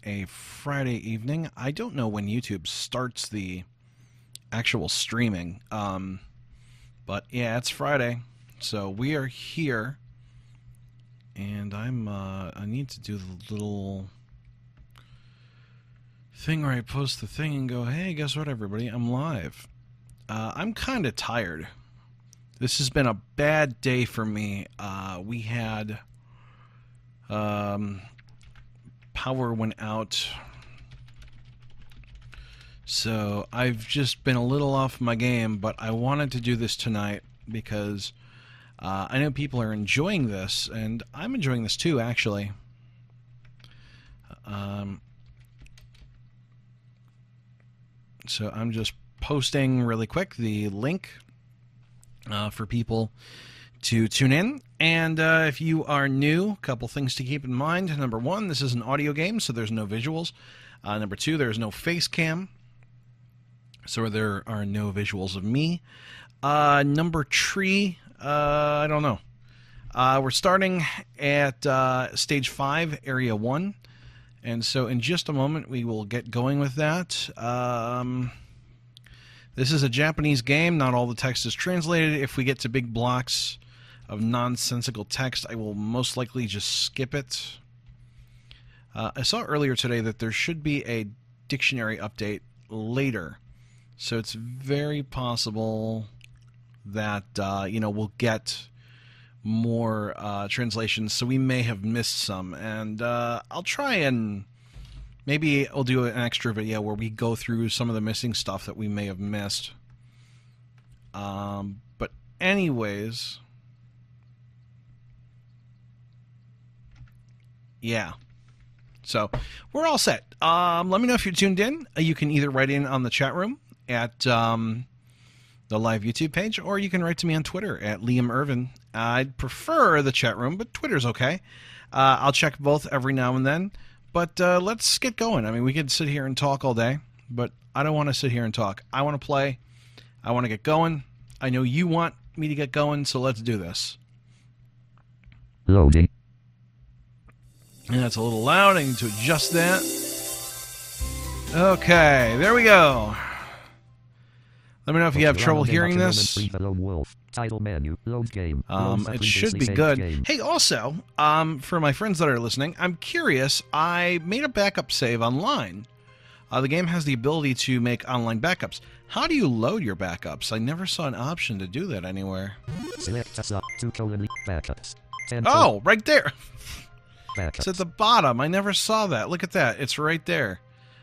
a Friday evening. I don't know when YouTube starts the actual streaming, but yeah, it's Friday, so we are here, and I need to do the little thing where I post the thing and go, hey, guess what, everybody, I'm live. I'm kind of tired. This has been a bad day for me. We had power went out, so I've just been a little off my game, but I wanted to do this tonight because I know people are enjoying this, and I'm enjoying this too, actually. So I'm just posting really quick the link for people to tune in. And if you are new, a couple things to keep in mind. Number one, this is an audio game, so there's no visuals. Number two, there's no face cam, so there are no visuals of me. Number three, I don't know. We're starting at Stage 5, Area 1. And so in just a moment, we will get going with that. This is a Japanese game. Not all the text is translated. If we get to big blocks of nonsensical text, I will most likely just skip it. I saw earlier today that there should be a dictionary update later. So it's very possible that, we'll get more translations. So we may have missed some. And I'll try and maybe I'll do an extra video where we go through some of the missing stuff that we may have missed. But anyways, yeah. So we're all set. Let me know if you're tuned in. You can either write in on the chat room at the live YouTube page, or you can write to me on Twitter at Liam Irvin. I'd prefer the chat room, but Twitter's okay. I'll check both every now and then. But let's get going. I mean, we could sit here and talk all day, but I don't want to sit here and talk. I want to play. I want to get going. I know you want me to get going, so let's do this. Loading. And that's a little loud. I need to adjust that. Okay, there we go. Let me know if you have trouble hearing this. Title menu, load game. It should be good. Hey, also, for my friends that are listening, I'm curious. I made a backup save online. The game has the ability to make online backups. How do you load your backups? I never saw an option to do that anywhere. Select backups. Oh, right there. Backups. It's at the bottom. I never saw that. Look at that. It's right there.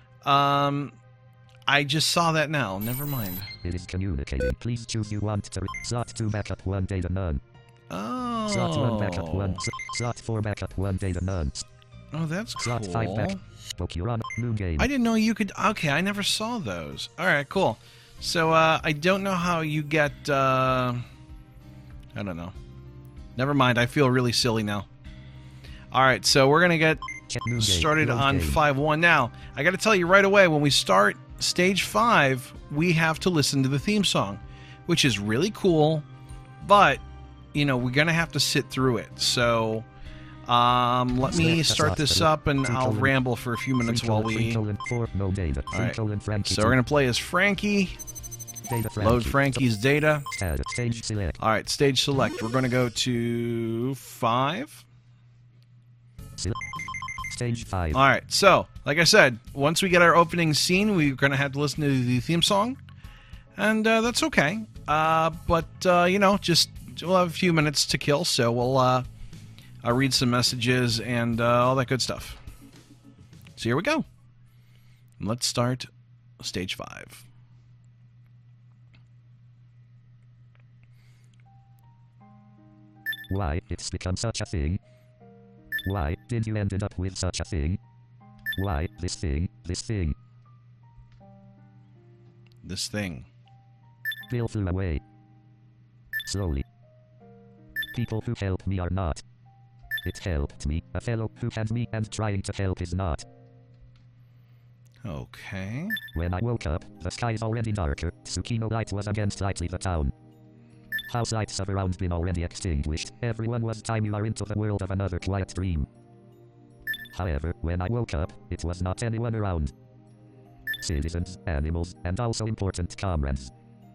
I just saw that now. Never mind. It is communicating. Please choose you want to. SOT2 backup 1 data none. Oh. SOT1 backup 1. SOT4 backup 1 data none. Oh, that's cool. SOT5 backup. Pokemon new game. I didn't know you could. Okay, I never saw those. All right, cool. So I don't know how you get. I don't know. Never mind. I feel really silly now. All right, so we're gonna get started on 5-1 now. I got to tell you right away, when we start Stage 5, we have to listen to the theme song, which is really cool, but, we're going to have to sit through it. So, let me start this up, and I'll ramble for a few minutes while we... All right, so we're going to play as Frankie. Load Frankie's data. All right, stage select. We're going to go to 5. Stage 5. All right, so, like I said, once we get our opening scene, we're going to have to listen to the theme song, and that's okay. But just we'll have a few minutes to kill, so we'll I'll read some messages and all that good stuff. So here we go. Let's start Stage 5. Why it's become such a thing? Why did you ended up with such a thing? Why this thing, this thing? This thing. Bill flew away. Slowly. People who help me are not. It helped me, a fellow who had me and trying to help is not. Okay. When I woke up, the sky is already darker. Tsukino light was again slightly the town. House lights have around been already extinguished. Everyone was time you are into the world of another quiet dream. However, when I woke up, it was not anyone around. Citizens, animals, and also important comrades.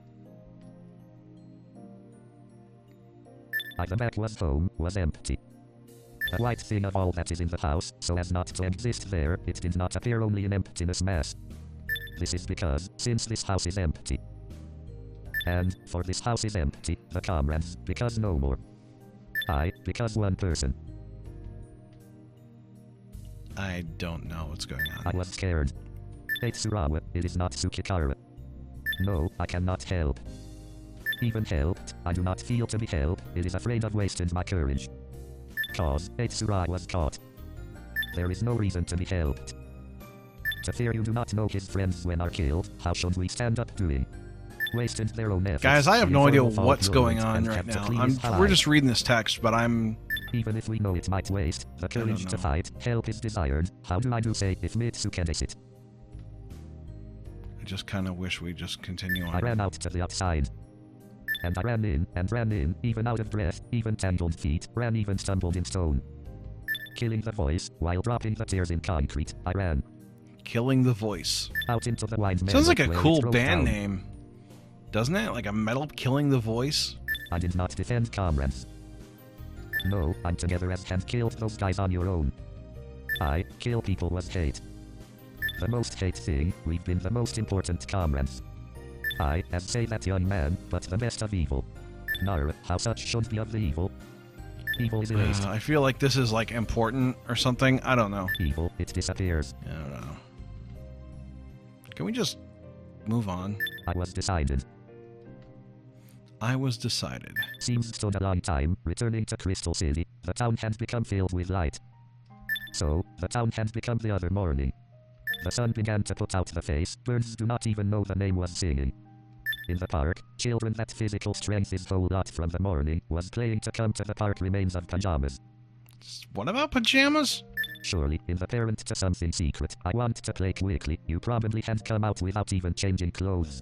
The back home was empty. A white thing of all that is in the house, so as not to exist there, it did not appear only in emptiness mass. This is because, since this house is empty, and, for this house is empty, the comrades, because no more. Because one person. I don't know what's going on. I was scared. Tsurawa, it is not Tsukikara. No, I cannot help. Even helped, I do not feel to be helped, it is afraid of wasting my courage. Cause, Tsurawa was caught. There is no reason to be helped. To fear you do not know his friends when are killed, how should we stand up doing? Wasting their own efforts. Guys, I have no idea what's going on right now. We're just reading this text, but I'm... Even if we know it might waste, the courage to fight, help is desired. How do I do say if Mitsuken is it? I just kind of wish we just continue on. I ran out to the outside. And I ran in, even out of breath, even tangled feet, ran even stumbled in stone. Killing the voice, while dropping the tears in concrete, I ran. Killing the Voice. Out into the wide meadow. Sounds like a cool band name. Doesn't it? Like a metal Killing the Voice? I did not defend comrades. No, I'm together as and killed those guys on your own. Kill people was hate. The most hate thing, we've been the most important comrades. As say that young man, but the best of evil. Nara, how such should be of the evil. Evil is erased. I feel like this is like important or something. I don't know. Evil, it disappears. I don't know. Can we just move on? I was decided. Seems stood a long time, returning to Crystal City. The town had become filled with light. So, the town had become the other morning. The sun began to put out the face, birds do not even know the name was singing. In the park, children that physical strength is whole lot from the morning, was playing to come to the park remains of pajamas. What about pajamas? Surely, in the parent to something secret, I want to play quickly, you probably had come out without even changing clothes.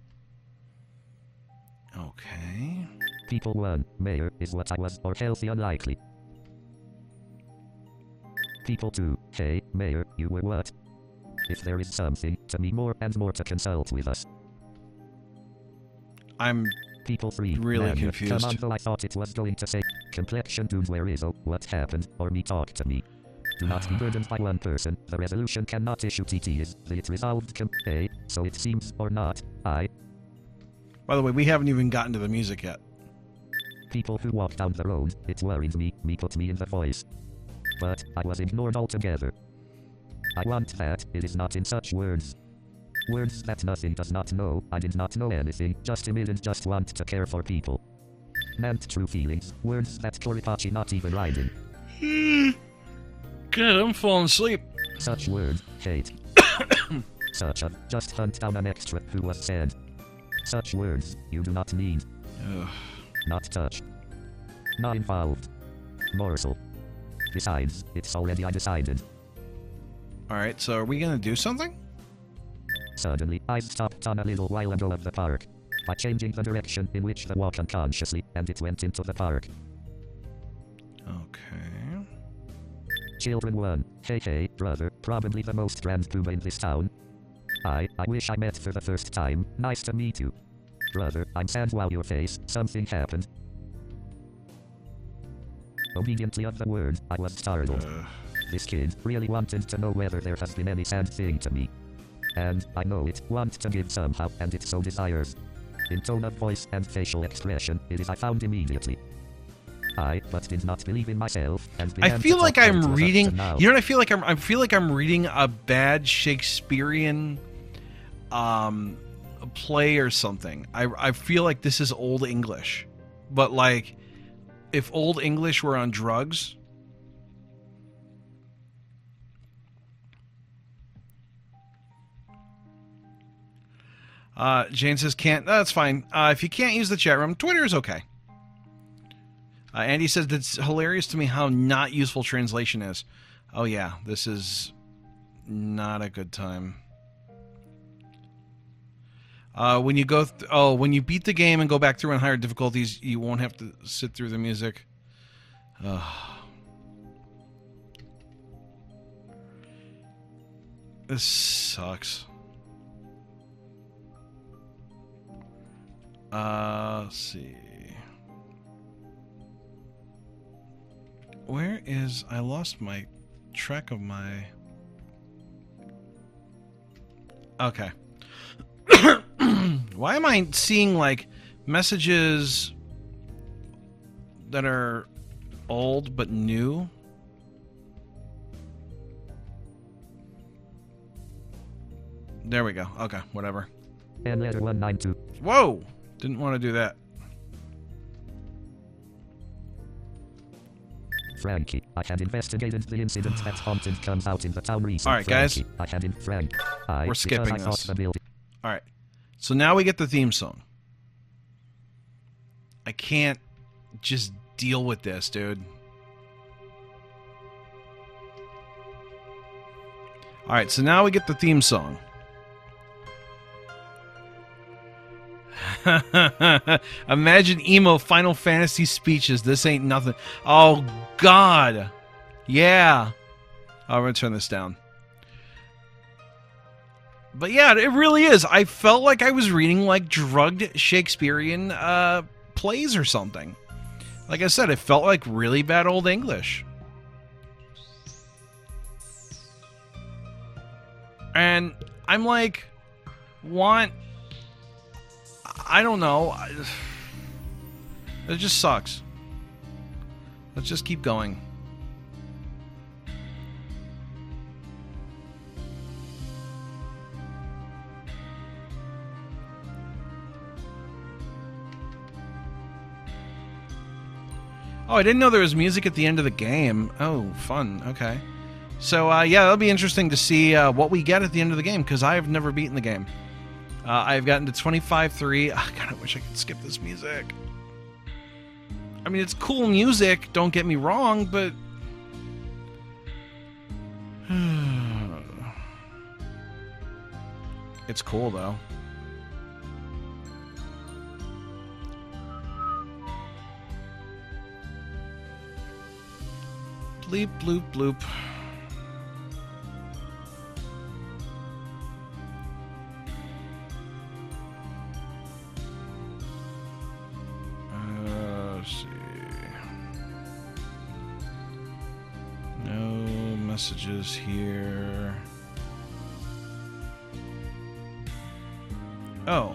Okay. People 1, mayor, is what I was, or healthy unlikely. People 2, hey, mayor, you were what? If there is something, to me more and more to consult with us. I'm People 3, really man, confused. Come on, though I thought it was going to say, complexion dude where is oh, what happened, or me talk to me. Do not be burdened by one person, the resolution cannot issue TTs, it resolved so it seems, or not, By the way, we haven't even gotten to the music yet. People who walk down the road, it worried me put me in the voice. But, I was ignored altogether. I want that, it is not in such words. Words that nothing does not know, I did not know anything, just a minute just want to care for people. Meant true feelings, words that Koripachi not even riding. Good, I'm falling asleep. Such words, hate. Such a, just hunt down an extra who was said. Such words, you do not need. Ugh. Not touch. Not involved. Morsel. Besides, it's already I decided. Alright, so are we gonna do something? Suddenly, I stopped on a little while ago of the park. By changing the direction in which the walk unconsciously, and it went into the park. Okay. Children 1, hey brother, probably the most grand puma in this town. I wish I met for the first time, nice to meet you. Brother, I'm sad wow your face, something happened. Obediently of the word, I was startled. This kid really wanted to know whether there has been any sad thing to me. And, I know it, want to give somehow, and it so desires. In tone of voice and facial expression, it is I found immediately. But did not believe in myself, and I feel like I'm reading, you know what I feel like? I feel like I'm reading a bad Shakespearean, play or something. I feel like this is Old English. But like, if Old English were on drugs... Jane says can't. That's fine. If you can't use the chat room, Twitter is okay. Andy says that's hilarious to me how not useful translation is. Oh yeah, this is not a good time. When you go, when you beat the game and go back through on higher difficulties, you won't have to sit through the music. This sucks. Let's see. Where is... I lost my track of my... Okay. Why am I seeing, like, messages that are old but new? There we go. Okay, whatever. And letter 192. Whoa! Didn't want to do that. Frankie, I had investigated the incident that haunted comes out in the town recently. Alright, guys. I had in Frank. We're skipping I thought this. the building. Alright. So now we get the theme song. I can't just deal with this, dude. Alright, so now we get the theme song. Imagine emo Final Fantasy speeches. This ain't nothing. Oh, God. Yeah. I'm going to turn this down. But yeah, it really is. I felt like I was reading like drugged Shakespearean plays or something. Like I said, it felt like really bad old English. And I'm like, I don't know. It just sucks. Let's just keep going. Oh, I didn't know there was music at the end of the game. Oh, fun. Okay. So, yeah, that'll be interesting to see what we get at the end of the game, because I have never beaten the game. I've gotten to 25-3. God, I wish I could skip this music. I mean, it's cool music, don't get me wrong, but... It's cool, though. Bleep, bloop, bloop. Let's see. No messages here. Oh.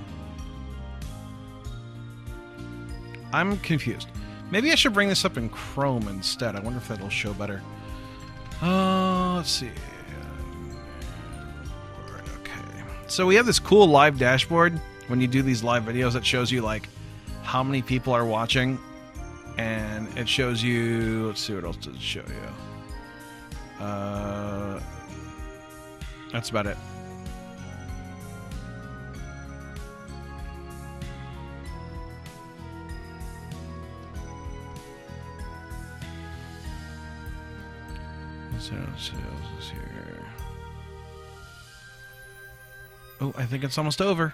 I'm confused. Maybe I should bring this up in Chrome instead. I wonder if that'll show better. Let's see. Okay. So we have this cool live dashboard. When you do these live videos, it shows you, like, how many people are watching. And it shows you... Let's see, what else does it show you? That's about it. Sales is here. Oh, I think it's almost over.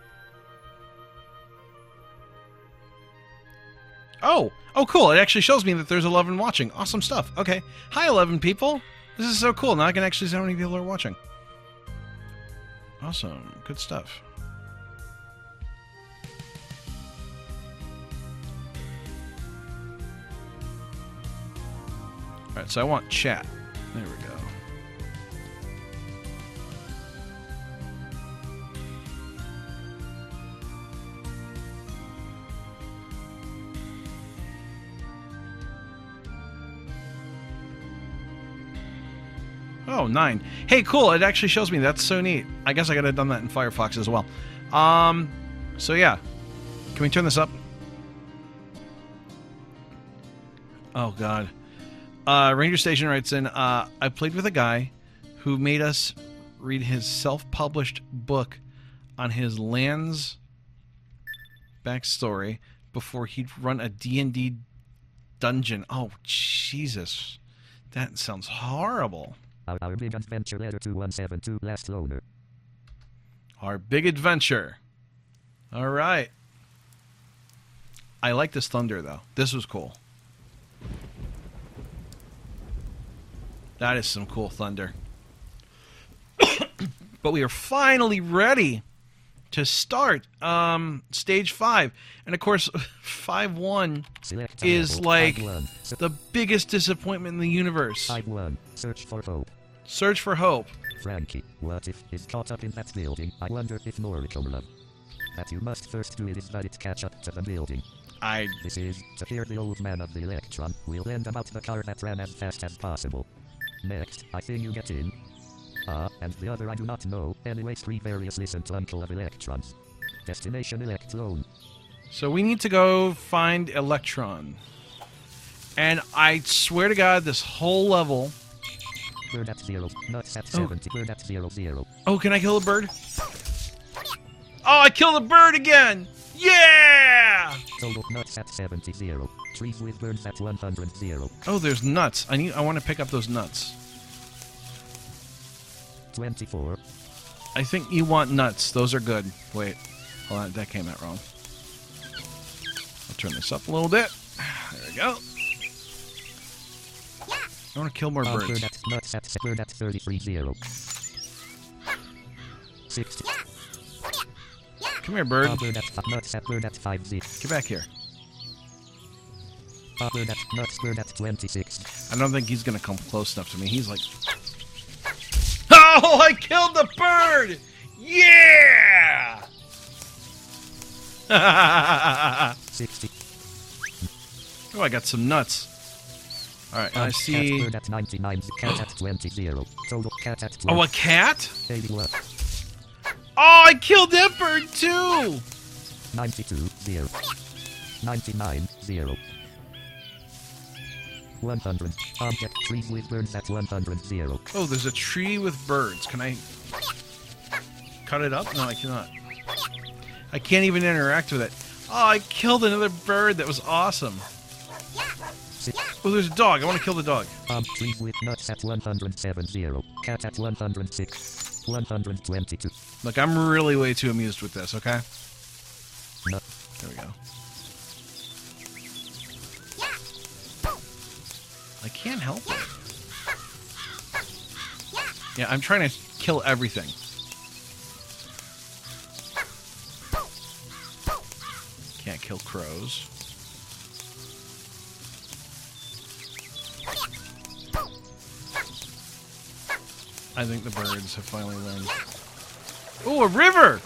Oh, cool. It actually shows me that there's 11 watching. Awesome stuff. Okay. Hi, 11 people. This is so cool. Now I can actually see how many people are watching. Awesome. Good stuff. Alright, so I want chat. There we go. Oh, 9. Hey, cool. It actually shows me. That's so neat. I guess I could have done that in Firefox as well. So yeah. Can we turn this up? Oh, God. Ranger Station writes in, I played with a guy who made us read his self-published book on his land's backstory before he'd run a D&D dungeon. Oh, Jesus. That sounds horrible. Our big adventure letter 2172 last loaner. Our big adventure. All right. I like this thunder, though. This was cool. That is some cool thunder. But we are finally ready to start stage 5. And of course, 5-1 Select is level. like 5-1. the biggest disappointment in the universe. 5-1. Search for hope. Search for hope. Frankie, what if is caught up in that building? I wonder if Noriko will love. That you must first do is that it catch up to the building. This is to hear the old man of the Electron. We'll learn about the car that ran as fast as possible. Next, I think you get in. And the other I do not know. Anyways, 3 various listen to Uncle of Electrons. Destination Electron. So we need to go find Electron. And I swear to God, this whole level... Bird at 0. Nuts at 70. Bird at 0-0. Oh, can I kill a bird? Oh, I killed a bird again! Yeah! Total nuts at 70-0. Trees with birds at 100-0. Oh, there's nuts. I want to pick up those nuts. 24. I think you want nuts. Those are good. Wait. Hold on, that came out wrong. I'll turn this up a little bit. There we go. I want to kill more birds. Bird at nuts at bird at 33-0. 60. Come here, bird. Bird at nuts at bird at 5-0. Get back here. Bird at nuts bird at 26. I don't think he's going to come close enough to me. He's like... Oh, I killed the bird! Yeah! 60. Oh, I got some nuts. Alright, I see... Cat bird at 99. Cat at 20-0. Total cat at 20. Oh, a cat? 81. Oh, I killed that bird too! 92-0. 99-0. 100. Object trees with birds at 100-0. Oh, there's a tree with birds. Can I cut it up? No, I cannot. I can't even interact with it. Oh, I killed another bird. That was awesome. Oh, there's a dog. I want to kill the dog. Trees with nuts at 107-0. Cat at 106. 122. Look, I'm really way too amused with this, okay? Nut. There we go. I can't help it. Yeah, I'm trying to kill everything. Can't kill crows. I think the birds have finally learned. Oh, a river!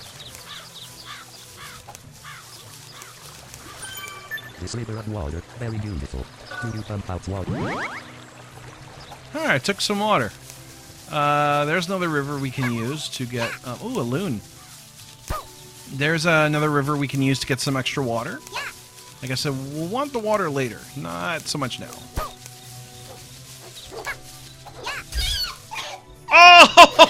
This river of water, very beautiful. Do you pump out water? Alright, I took some water. There's another river we can use to get... oh, a loon. There's another river we can use to get some extra water. Like I said, we'll want the water later. Not so much now. Oh!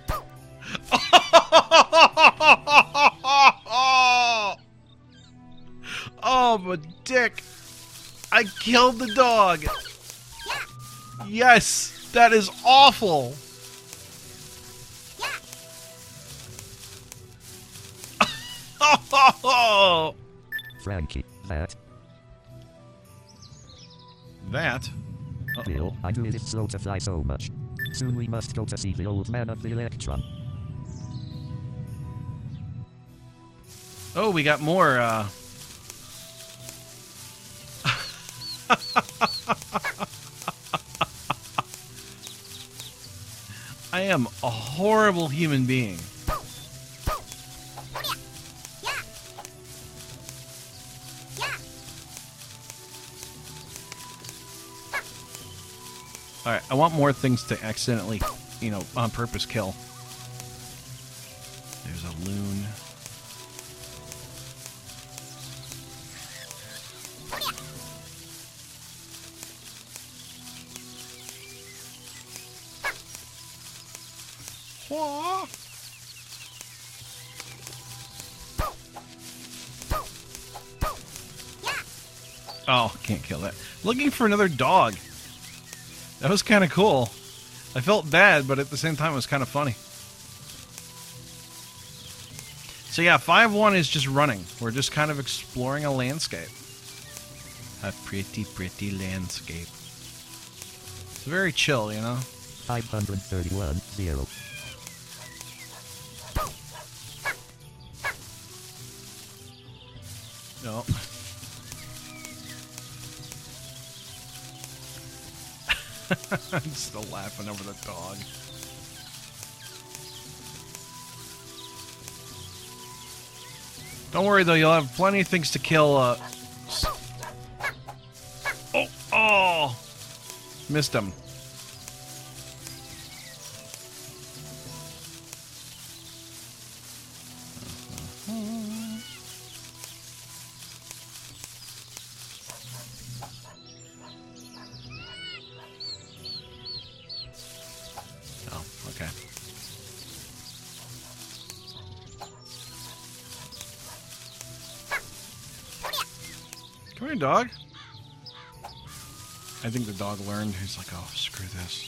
Oh, but dick. I killed the dog. Yes, that is awful. Frankie, that. That? Bill, I knew it is slow to fly so much. Soon we must go to see the old man of the Electron. Oh, we got more, I am a horrible human being. Alright, I want more things to accidentally, you know, on purpose kill. There's a loon. Whoa. Oh, can't kill that. Looking for another dog. That was kind of cool. I felt bad, but at the same time, it was kind of funny. So yeah, 5-1 is just running. We're just kind of exploring a landscape. A pretty, pretty landscape. It's very chill, you know? 531-0. I'm still laughing over the dog. Don't worry though, you'll have plenty of things to kill. Oh! Missed him. Oh, okay. Come here, dog. I think the dog learned. He's like, oh, screw this.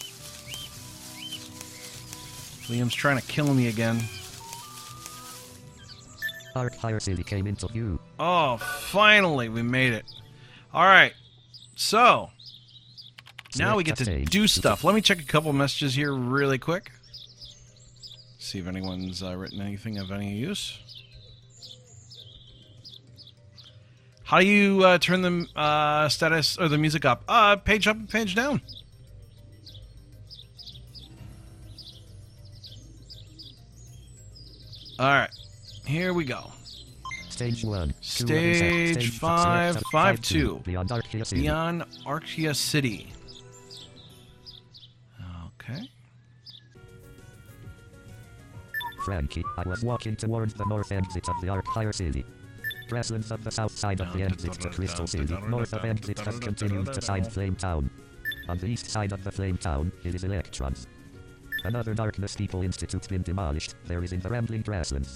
Liam's trying to kill me again. Ark Hire City came into view. Oh, finally, we made it. All right. So, now we get to do stuff. Let me check a couple messages here really quick. See if anyone's written anything of any use. How do you turn the status or the music up? Page up and page down. All right, here we go. Stage 1. Stage 5, 5-2. Beyond Archaea City. Beyond Archaea City. Okay. Frankie, I was walking towards the north exit of the Ark Hire City. Grasslands of the south side of the exit to Crystal City. North of exit has continued to find Flame Town. On the east side of the Flame Town, it is Electrons. Another Darkness People Institute been demolished. There is in the Rambling Grasslands.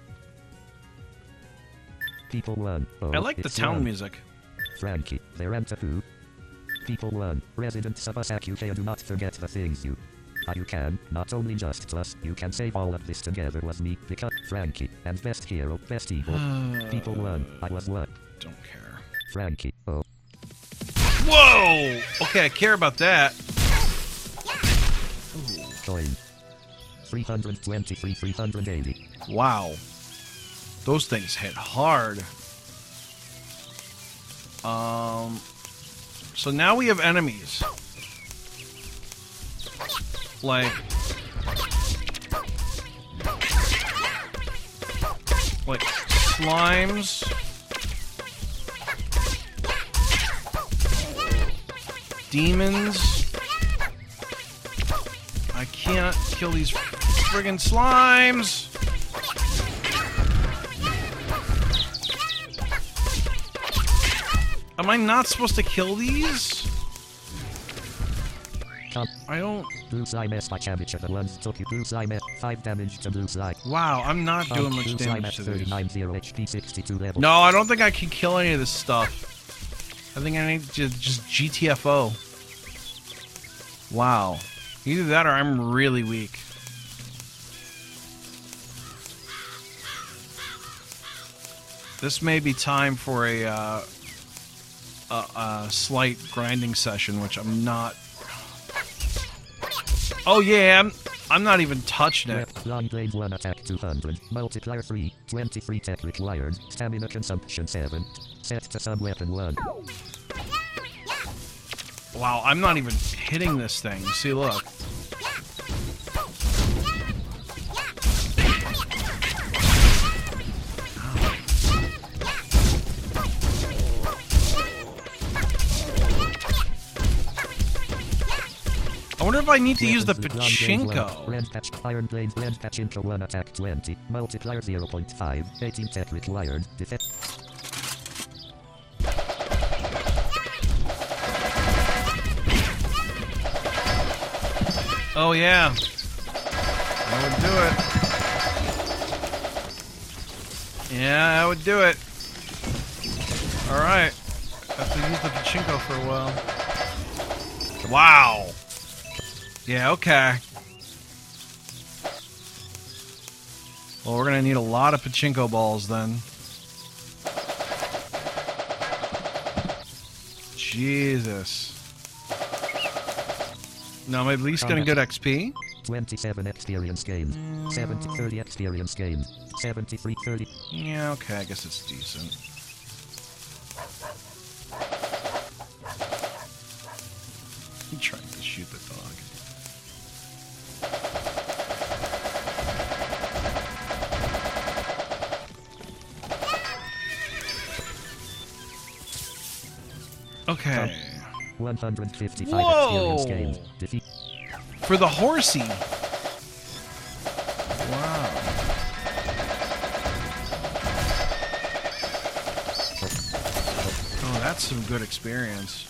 People 1. Oh, I like the town music. Frankie, they ran to who? People 1. Residents of Asakusa, do not forget the things you... You can, not only just plus, you can save all of this together was me, because Frankie, and best hero, best evil. People 1, I was what? Don't care. Frankie, oh. Whoa! Okay, I care about that. Coin. 323, 380. Wow. Those things hit hard. So now we have enemies. Like slimes. Demons. I can't kill these friggin' slimes. Am I not supposed to kill these? I don't... Blue slime S by damage the ones took you. Blue slime 5 damage to blue slime. Wow, I'm not doing much damage to these. 39 0 HP 62 level. No, I don't think I can kill any of this stuff. I think I need to just GTFO. Wow. Either that or I'm really weak. This may be time for a slight grinding session, which I'm not... Oh yeah, I'm not even touching it. Long blade 1 attack 200, multiplier 3, 23 tech required, stamina consumption 7, set to sub-weapon 1. Wow, I'm not even hitting this thing. See, look. I wonder if I need to use the pachinko. Land patch, iron blade, land pachinko 1 attack 20, multiplier 0.5, 18 tech required, defense. Oh yeah. I would do it. Yeah, I would do it. Alright. Have to use the pachinko for a while. Wow. Yeah, okay. Well, we're gonna need a lot of pachinko balls then. Jesus. No, I'm at least getting good XP. 27 experience gained. 30 experience gained. 30. Yeah, okay, I guess it's decent. I'm trying to shoot Okay. 155 Whoa! experience gained. Defeat. For the horsey. Wow. Oh, that's some good experience.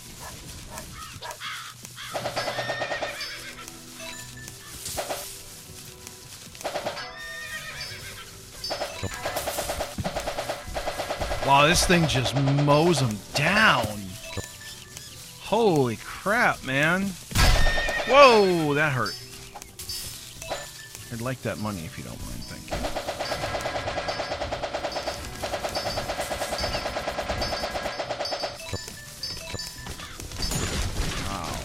Wow, this thing just mows them down. Holy crap, man. Whoa, that hurt. I'd like that money if you don't mind, thank you. Wow.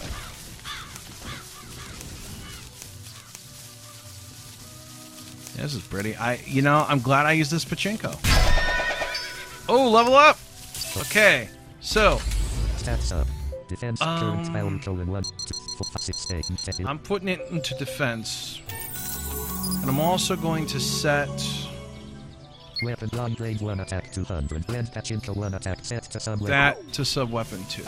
This is pretty. I'm glad I used this pachinko. Oh, level up! Okay, so Stats up. Defense current value colon 1 2 4 5 6 8 10. I'm putting it into defense. And I'm also going to set Weapon long range 1 attack 200. Blend pachinko 1 attack set to sub that to sub-weapon 2.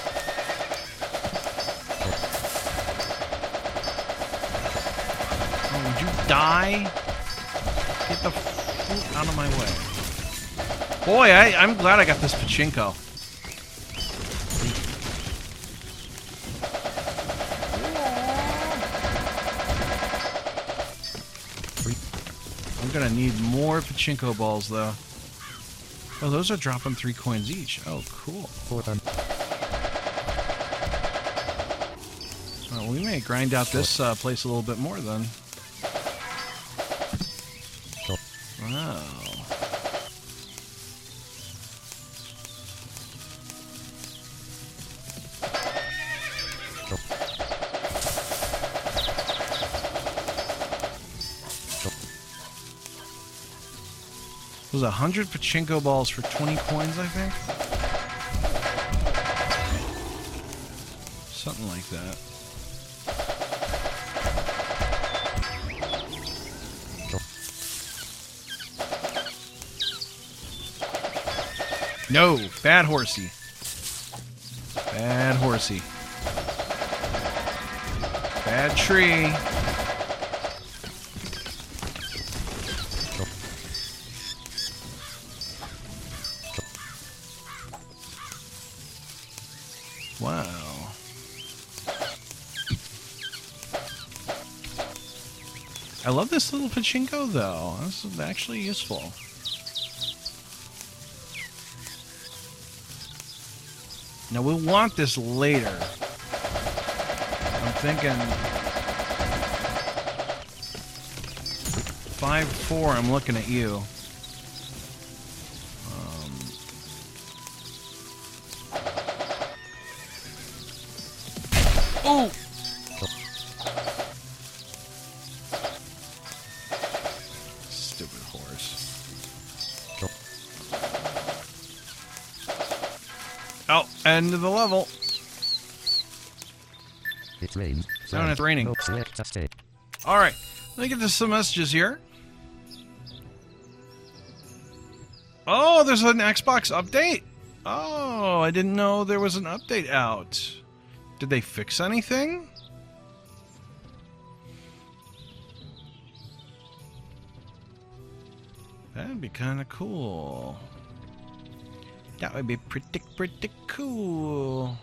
Oh, would you die? Get the f out of my way. Boy, I'm glad I got this pachinko. I'm gonna need more pachinko balls, though. Oh, those are dropping 3 coins each. Oh, cool. 400. Well, we may grind out this place a little bit more, then. Wow. It was 100 pachinko balls for 20 coins, I think? Something like that. No! Bad horsey. Bad horsey. Bad tree. Wow. I love this little pachinko, though. This is actually useful. Now, we'll want this later. I'm thinking 5-4, I'm looking at you. Oh! Stupid horse. Oh, end of the level. It rains. Oh, it's raining. Nope, select a state. Alright, let me get to some messages here. Oh, there's an Xbox update. Oh, I didn't know there was an update out. Did they fix anything? That'd be kind of cool. That would be pretty cool.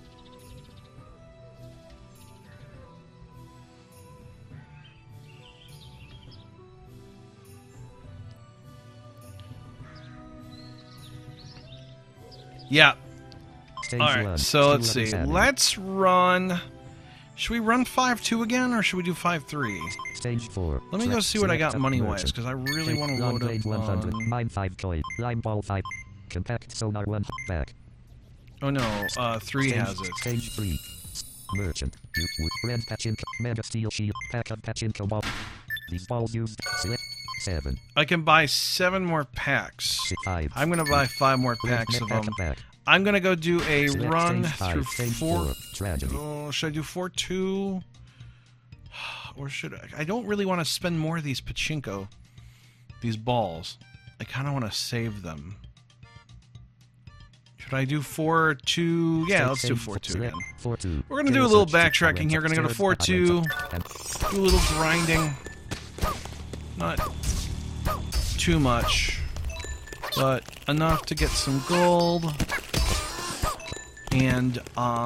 Yeah. Alright, so let's see. Let's run... Should we run 5-2 again, or should we do 5-3? Stage 4. Let me go see what I got money-wise, because I really want to load up 100. on... Mine 5 coin. Lime ball 5. Compact sonar 1. Back. Oh no, 3 has it. Stage 3. Merchant. You would red pachinko. Mega steel shield. Pack of pachinko ball. These balls used. Select 7. I can buy 7 more packs. 5. I'm going to buy 5 more packs of them. I'm going to go do a Select run stage through 4... Tragedy. Oh, should I do 4-2? Or should I? I don't really want to spend more of these pachinko, these balls. I kind of want to save them. Should I do 4-2? Yeah, let's do 4-2 again. 4-2. We're going to do a little backtracking here. We're going to go to 4-2. Do a little grinding. Not too much, but enough to get some gold. And,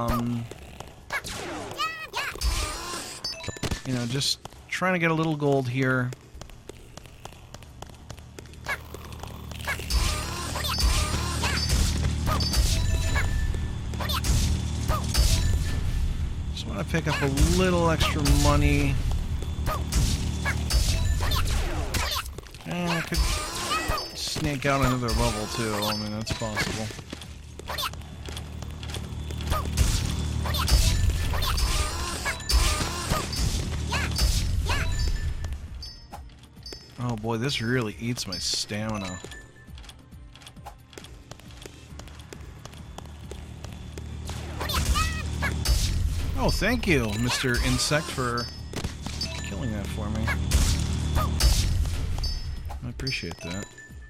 you know, just trying to get a little gold here. Just want to pick up a little extra money. I could snake out another level too. I mean, that's possible. Oh boy, this really eats my stamina. Oh, thank you, Mr. Insect, for killing that for me. I appreciate that.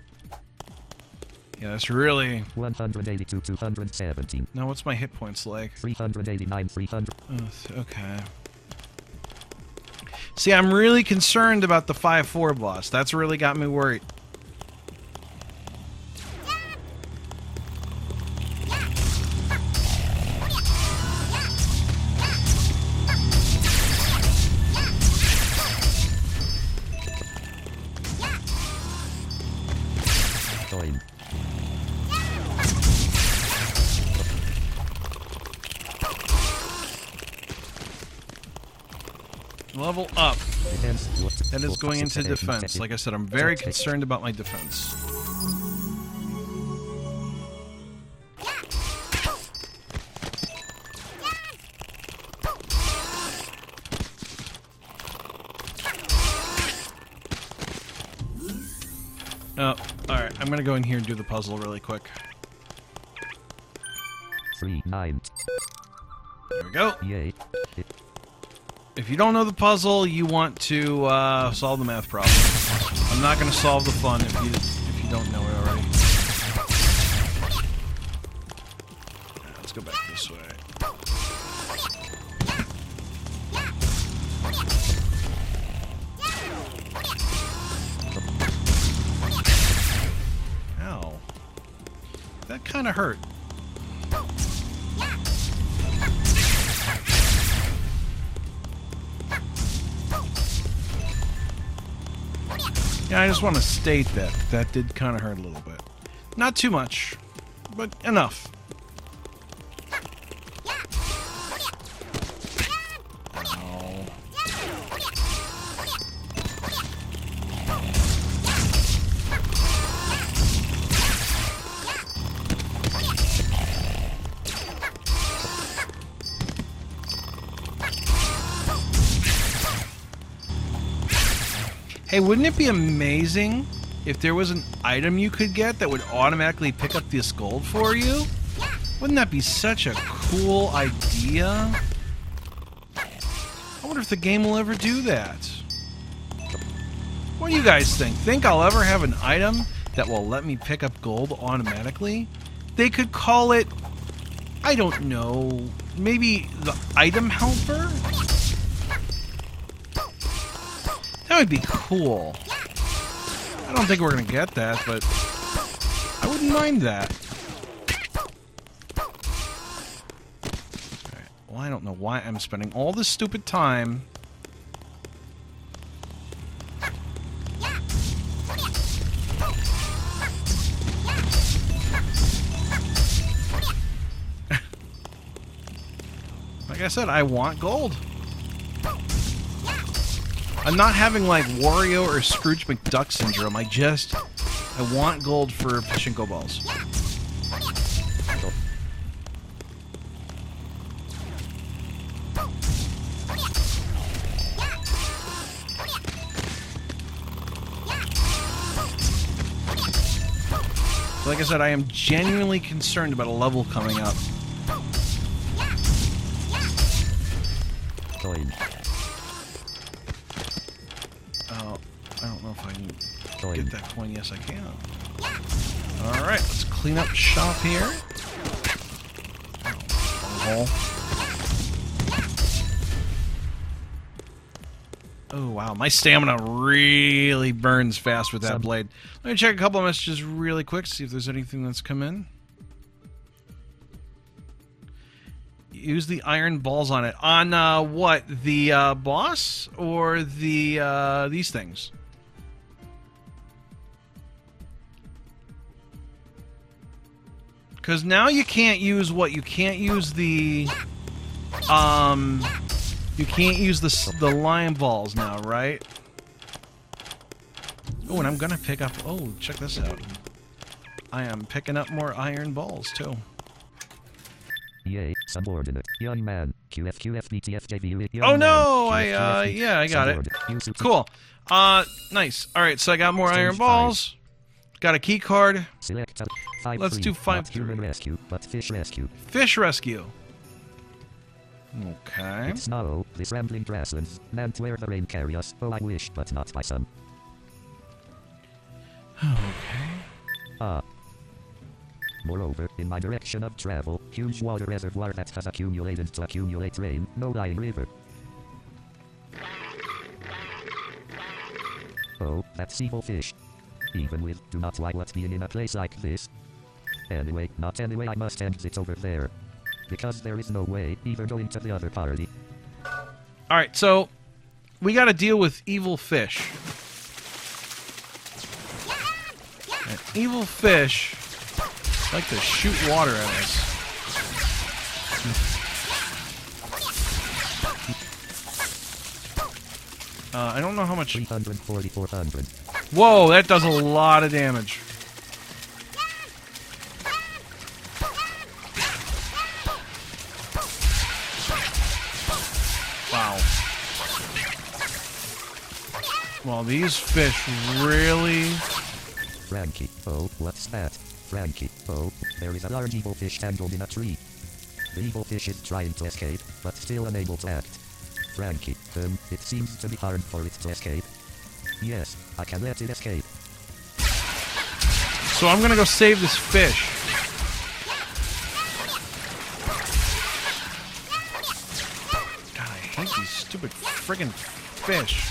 Yeah, that's really... 182, 217. Now, what's my hit points like? 389, 300. Okay. See, I'm really concerned about the 5-4 boss. That's really got me worried. Coin. Level up. Defense. That is going into defense. Like I said, I'm very concerned about my defense. Oh, alright. I'm gonna go in here and do the puzzle really quick. 3, 9. There we go. Yay. If you don't know the puzzle, you want to solve the math problem. I'm not going to solve the fun if you don't know it already. Right, let's go back this way. Ow. That kind of hurt. Yeah, I just want to state that. That did kind of hurt a little bit. Not too much, but enough. Ow. Hey, wouldn't it be amazing if there was an item you could get that would automatically pick up this gold for you? Wouldn't that be such a cool idea? I wonder if the game will ever do that. What do you guys think? Think I'll ever have an item that will let me pick up gold automatically? They could call it, I don't know, maybe the item helper? That would be cool. I don't think we're going to get that, but I wouldn't mind that. Alright, well, I don't know why I'm spending all this stupid time. Like I said, I want gold. I'm not having like Wario or Scrooge McDuck syndrome. I want gold for pachinko balls. So like I said, I am genuinely concerned about a level coming up. Coin. I don't know if I can Coin. get that coin. Yes, I can. Alright, let's clean up shop here. hole. Oh, wow. My stamina really burns fast with that blade. Let me check a couple of messages really quick, see if there's anything that's come in. Use the iron balls on it. On what? The boss or the these things? Because now you can't use what? You can't use the you can't use the lion balls now, right? Oh, and I'm gonna pick up. Oh, check this out. I am picking up more iron balls too. Yay, subordinate. Young man. QFQFBTFJV. Oh no! Yeah, I got it. Cool. Nice. Alright, so I got more iron balls. Got a key card. Let's do 5. Human rescue, but fish rescue. Fish rescue. Okay. It's snow, this rambling grasslands, meant where the rain carry us. Oh, I wish, but not by some. Okay. Moreover, in my direction of travel, huge water reservoir that has accumulated to accumulate rain, no lying river. Oh, that's evil fish. Even with, do not like what's being in a place like this. Anyway, not anyway, I must end it over there. Because there is no way, even going to the other party. Alright, so, we gotta deal with evil fish. And evil fish like to shoot water at us. I don't know how much... 340, 400. Whoa, that does a lot of damage. Wow. Well, these fish really... Frankie, oh, what's that? Frankie, oh, there is a large evil fish tangled in a tree. The evil fish is trying to escape, but still unable to act. Frankie, it seems to be hard for it to escape. Yes, I can let it escape. So I'm gonna go save this fish. God, I hate these stupid friggin' fish.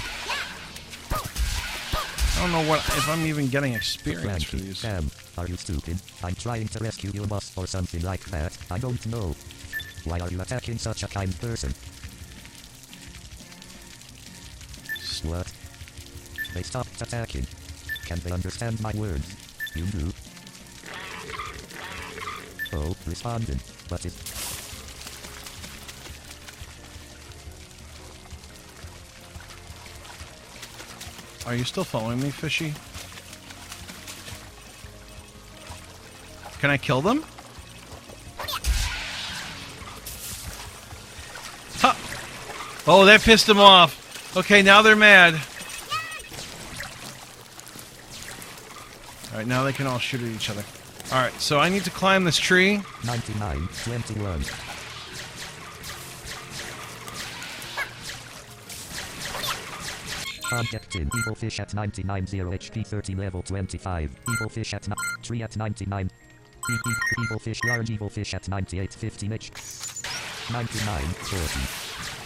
I don't know if I'm even getting experience for these. Are you stupid? I'm trying to rescue your boss or something like that. I don't know. Why are you attacking such a kind person? What? They stopped attacking. Can they understand my words? You do. Oh, responding. But it... Are you still following me, fishy? Can I kill them? Ha! Oh, that pissed them off. Okay, now they're mad. Alright, now they can all shoot at each other. Alright, so I need to climb this tree. 99, 21. Object in evil fish at 99, 0 HP 30 level 25. Evil fish at tree at 99. Evil fish, large evil fish at 98, 15 H. 99, 40.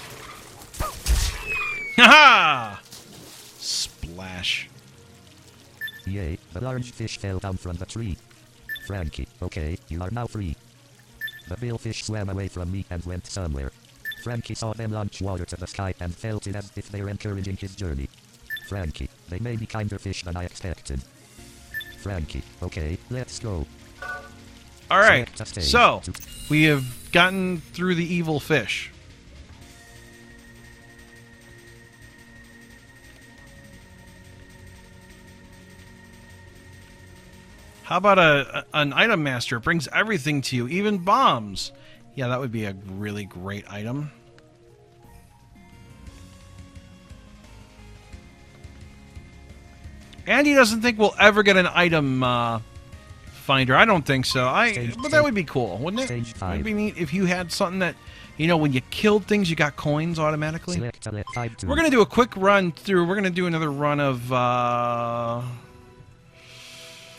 Haha! Splash. Yay, the large fish fell down from the tree. Frankie, okay, you are now free. The bill fish swam away from me and went somewhere. Frankie saw them launch water to the sky and felt it as if they were encouraging his journey. Frankie, they may be kinder fish than I expected. Frankie, okay, let's go. Alright, so, we have gotten through the evil fish. How about an item master? It brings everything to you, even bombs. Yeah, that would be a really great item. Andy doesn't think we'll ever get an item finder. I don't think so. But that would be cool, wouldn't it? It would be neat if you had something that, you know, when you killed things, you got coins automatically. We're going to do a quick run through. We're going to do another run of...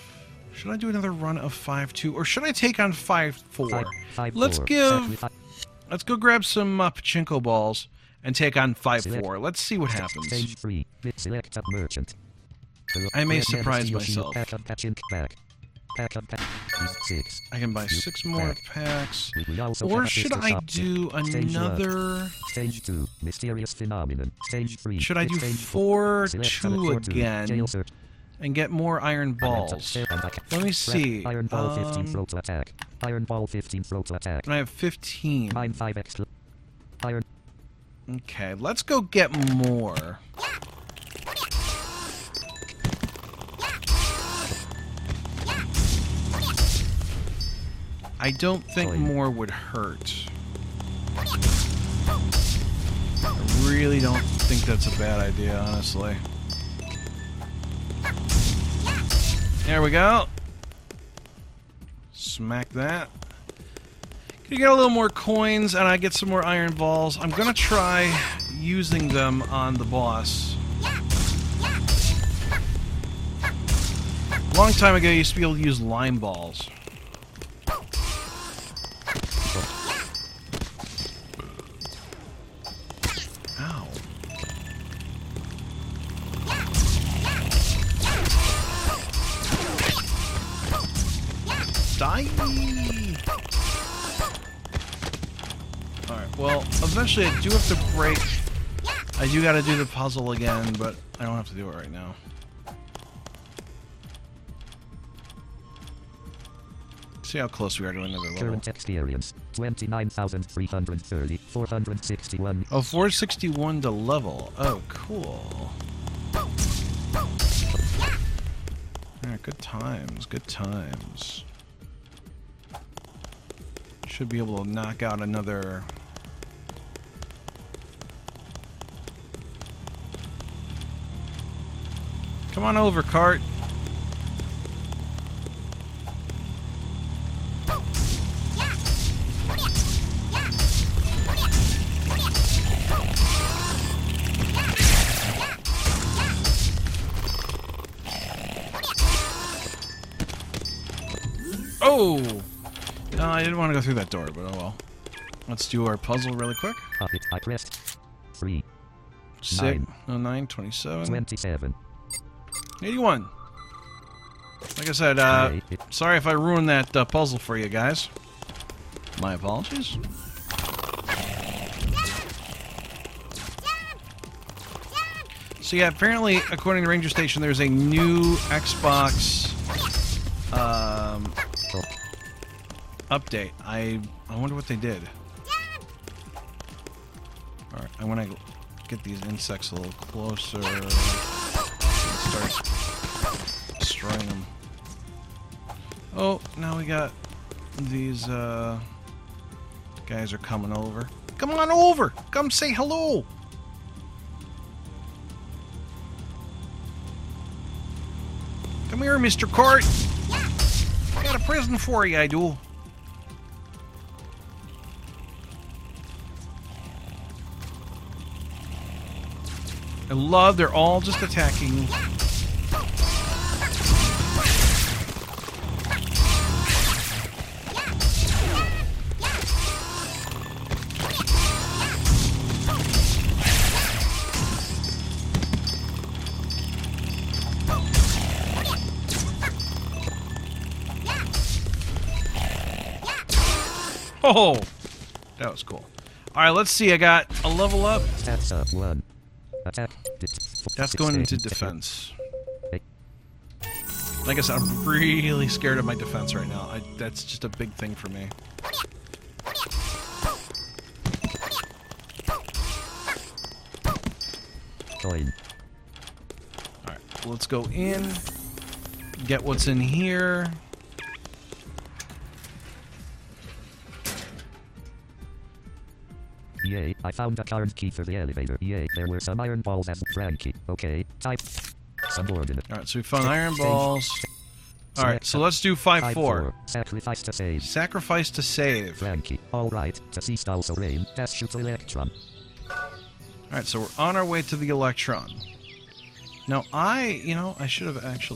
Should I do another run of 5-2, or should I take on 5-4? Let's give Let's go grab some pachinko balls and take on 5-4. Select. Let's see what happens. Stage 3. Select a merchant. I may Never surprise see Yoshi myself. Pack of pachinko back. Pack of 6. I can buy 6 more packs. We also Or have a should sister I shop. do Stage one. another... Stage 2. Mysterious phenomenon. Stage 3. Should I do Stage 4. Select 4-2 select 4-2. again Jail search. and get more iron balls? Let me see. Iron ball 15 throw to attack. Iron ball 15 throw to attack. I have 15. Mine 5 extra. Iron. Okay, let's go get more. I don't think Coin. more would hurt. I really don't think that's a bad idea, honestly. There we go. Smack that. You get a little more coins, and I get some more iron balls. I'm gonna try using them on the boss. A long time ago, I used to be able to use lime balls. Ow. Die! Alright, well, eventually I do have to break. I do gotta do the puzzle again, but I don't have to do it right now. See how close we are to another level. Current experience 29,330. 461. Oh, 461 to level. Oh, cool. Yeah, good times, good times. Should be able to knock out another... Come on over, cart. Oh! No, I didn't want to go through that door, but oh well. Let's do our puzzle really quick. Up it. I pressed 3. 6, 9, 27, 27. 81. Like I said, sorry if I ruined that puzzle for you guys. My apologies. So yeah, apparently, according to Ranger Station, there's a new Xbox update. I wonder what they did. Alright, I want to get these insects a little closer. Start destroying them. Oh, now we got these guys are coming over. Come on over! Come say hello! Come here, Mr. Cart! Got a present for you, I do. I love they're all just attacking. Oh, that was cool. All right, let's see. I got a level up. Stats up 1. Attack. That's going into defense. Like I said, I'm really scared of my defense right now. That's just a big thing for me. Coin. Alright, let's go in. Get what's in here. Yay, I found a current key for the elevator. Yay, there were some iron balls as Frankie. Okay, type subordinate. Alright, so we found iron balls. Alright, so let's do 5-4. Sacrifice to save. Sacrifice to save. Frankie. Alright, to cease also rain. Dash shoot electron. Alright, so we're on our way to the Electron. Now, I should have actually...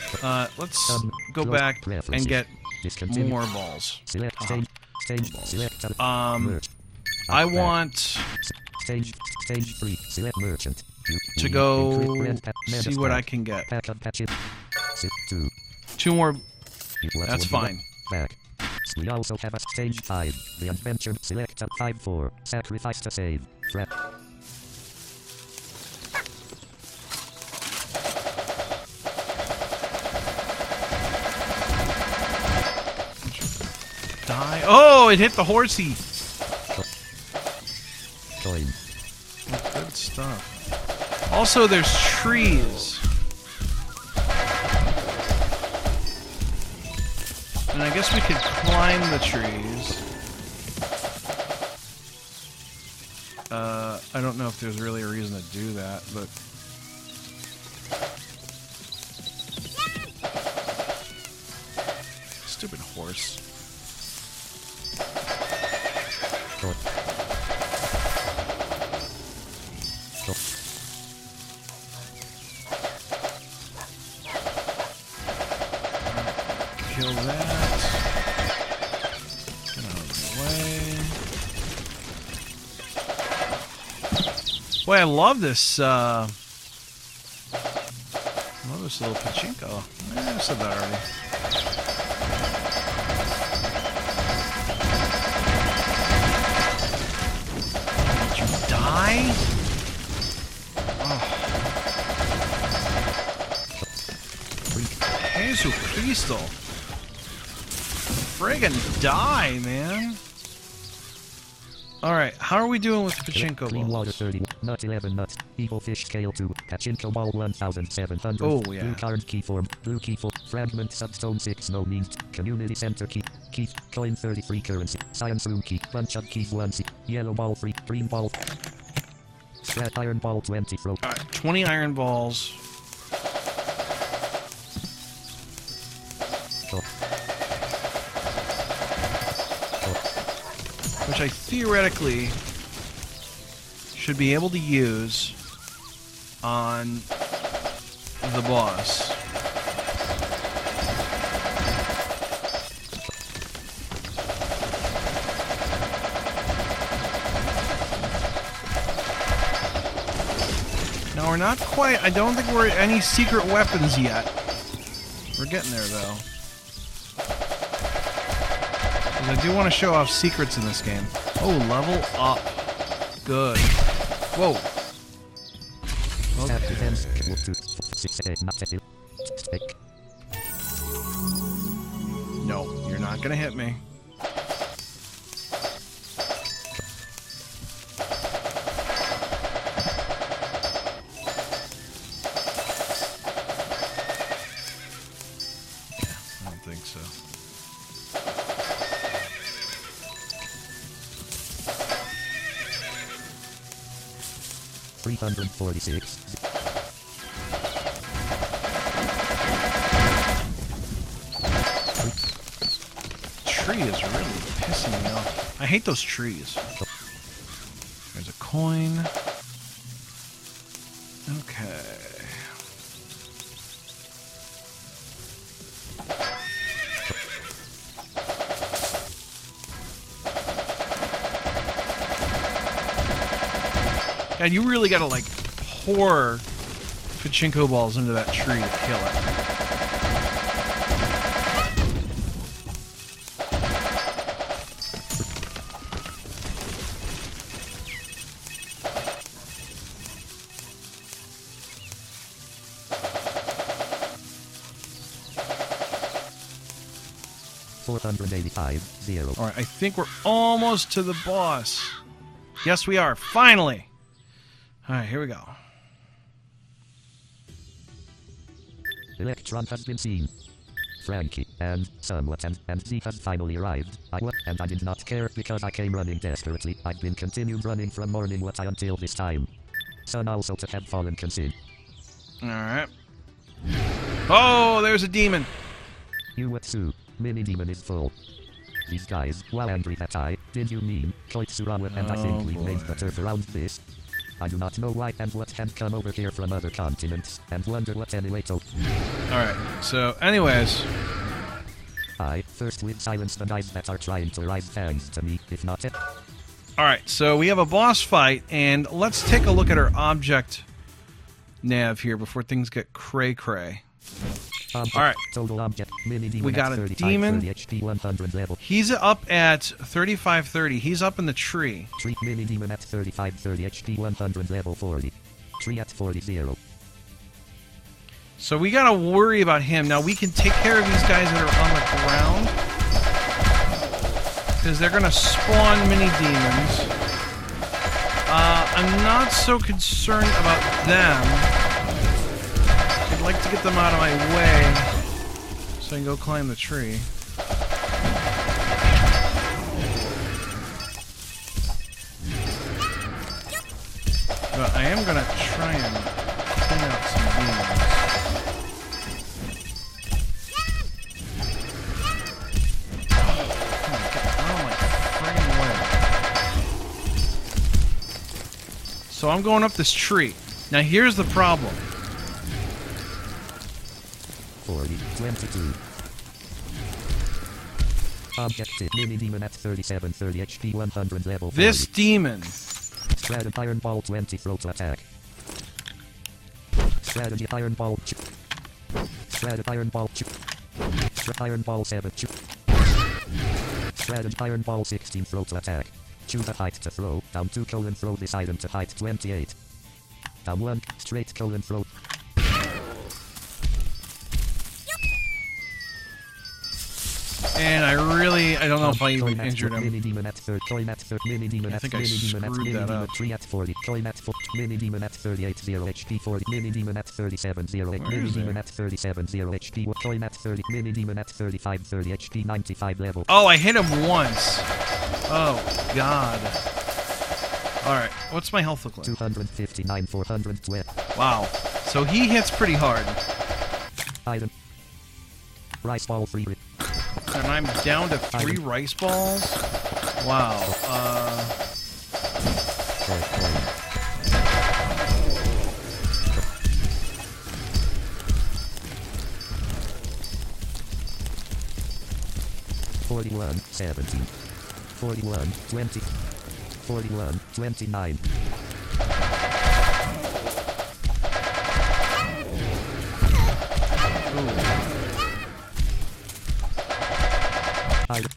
let's go back and get more balls. Select stage. Stage. Select Merch. I want Stage 3. Select merchant. to go see what I can get. Pack of patches. 2. 2 more. Equals That's 1 fine. Back. We also have a stage 5. The adventure. Select a 5-4. Sacrifice to save. Fret. Die. Oh, it hit the horsey. Coin. Good stuff. Also, there's trees. And I guess we could climb the trees. I don't know if there's really a reason to do that, but... Stupid horse. Coin. Kill that. Get out of the way. Boy, I love this, love this little pachinko. I said that already. Did you die? Jesus Cristo. Friggin' die, man. Alright, how are we doing with the pachinko Clean water balls? 30. Nut 11 nuts. Evil fish scale 2. Pachinko ball 1700. Oh, yeah. Blue card key form. Blue key form. Fragment substone 6 no means. Community center key. Key. Coin 33 currency. Science room key. Bunch of keys 1 C. Yellow ball 3. Green ball. Scrap iron ball 20 throw. Alright, 20 iron balls. Which I theoretically should be able to use on the boss. Now we're not quite, I don't think we're at any secret weapons yet. We're getting there though. I do want to show off secrets in this game. Oh, level up. Good. Whoa. Okay. No, you're not gonna hit me. I don't think so. $346. Tree is really pissing me off. I hate those trees. There's a coin. Okay. God, you really gotta like pour pachinko balls into that tree to kill it. $485. Alright, I think we're almost to the boss. Yes, we are. Finally! Alright, here we go. Electron has been seen. Frankie, and somewhat, and Z has finally arrived. And I did not care because I came running desperately. I've been continued running from morning what until this time. Sun also to have fallen consumed. Alright. Oh, there's a demon! Uetsu, mini demon is full. These guys, while angry that did you mean, Koitsurawa, and I think we made the turf around this. I do not know why and what had come over here from other continents, and wonder what anyway to. Alright, so anyways. First we'll silence the guys that are trying to raise fangs to me, if not it. Alright, so we have a boss fight, and let's take a look at our object nav here before things get cray-cray. Alright, Total object, mini demon we got at a 35, demon. 30 HP, 100 level. He's up at 3530. He's up in the tree. Tree mini demon at 35, 30 HP, 100 level 40. Tree at 40, 0. So we gotta worry about him. Now we can take care of these guys that are on the ground, because they're gonna spawn mini demons. I'm not so concerned about them. I'd like to get them out of my way so I can go climb the tree. But I am gonna try and clean out some demons. So I'm going up this tree. Now here's the problem. 40, 22. Objective mini demon at 37, 30 HP, 100 level 40. This demon. Strategy Iron Ball 20 throw to attack. Strategy Iron Ball. Strategy Iron Ball. Iron Ball 7. Strategy Iron Ball 16 throw to attack. Choose a height to throw. Down 2 : throw this item to height 28. Down 1 straight : throw. And I don't know if I even injured him. Mini demon at 30, coin at 30, mini demon at I think I mini demon at screwed mini that demon up. 3 at 40, coin at 4, mini demon at 38, 0 HP 40, mini demon at 37, 0 Where mini is demon it? at 37, 0 HP, coin at 30, mini demon at 35, 30 HP 95 level. Oh, I hit him once. Oh, God. Alright, what's my health look like? 259, 412. Wow. So he hits pretty hard. Item. Rice ball free. And I'm down to 3 rice balls? Wow. Coin. 41, 17. 41, 20. 41, 29. Item.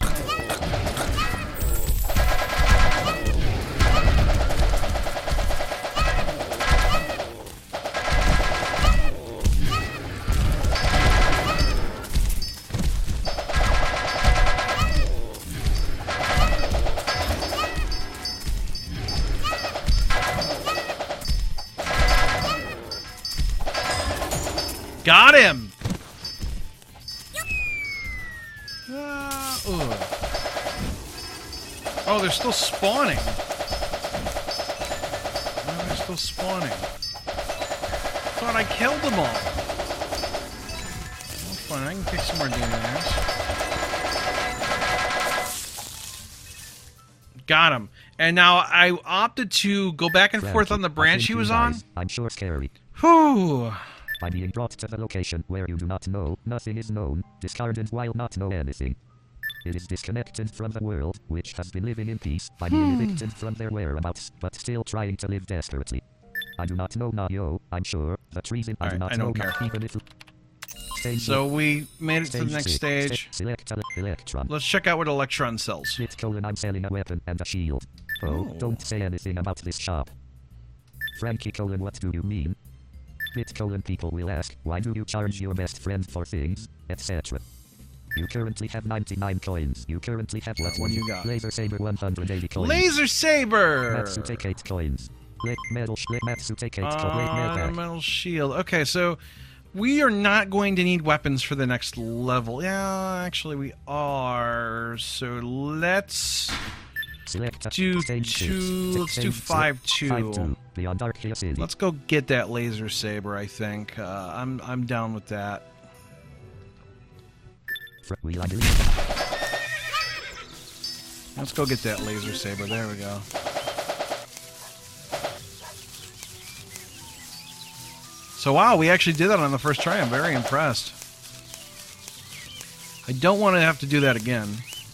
Got him! Oh, they're still spawning. Oh, they're still spawning. Thought I killed them all. Well, fine, I can kick some more demon ass. Got him. And now I opted to go back and forth on the branch he was on. I'm sure scary. Whew. By being brought to the location where you do not know, nothing is known, discarded while not know anything. It is disconnected from the world, which has been living in peace, by being evicted from their whereabouts, but still trying to live desperately. I do not know Nayo, I'm sure, the treason I do not know care. even if... So we made it to the next stage. Select Electron. Let's check out what Electron sells. I'm selling a weapon and a shield. Oh, don't say anything about this shop. Frankie : what do you mean? People will ask, why do you charge your best friend for things, etc. You currently have 99 coins. You currently have what do you got? Laser Saber 180 coins. Laser Saber! Matsute 8 coins. Matsute 8 coins. Metal Shield. Okay, so we are not going to need weapons for the next level. Yeah, actually we are. So let's do 2. Let's do 5-2. Beyond Archaea City. Let's go get that Laser Saber, I think. I'm down with that. Let's go get that Laser Saber. There we go. So wow, we actually did that on the first try. I'm very impressed. I don't want to have to do that again.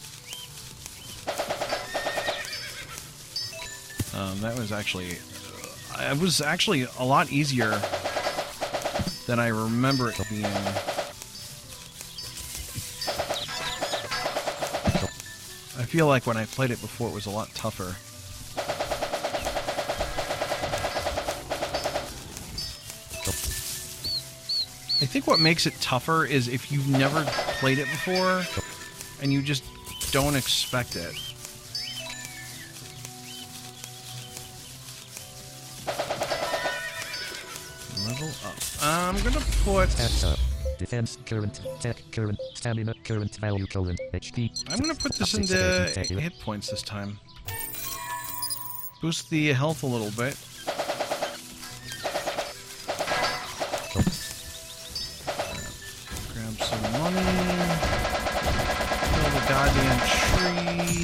That was actually... it was actually a lot easier than I remember it being. I feel like when I played it before, it was a lot tougher. I think what makes it tougher is if you've never played it before and you just don't expect it. Level up. I'm gonna put... Defense, current, tech, current, stamina, current value, HP. I'm gonna put this into hit points this time. Boost the health a little bit. Grab some money. Kill the goddamn tree.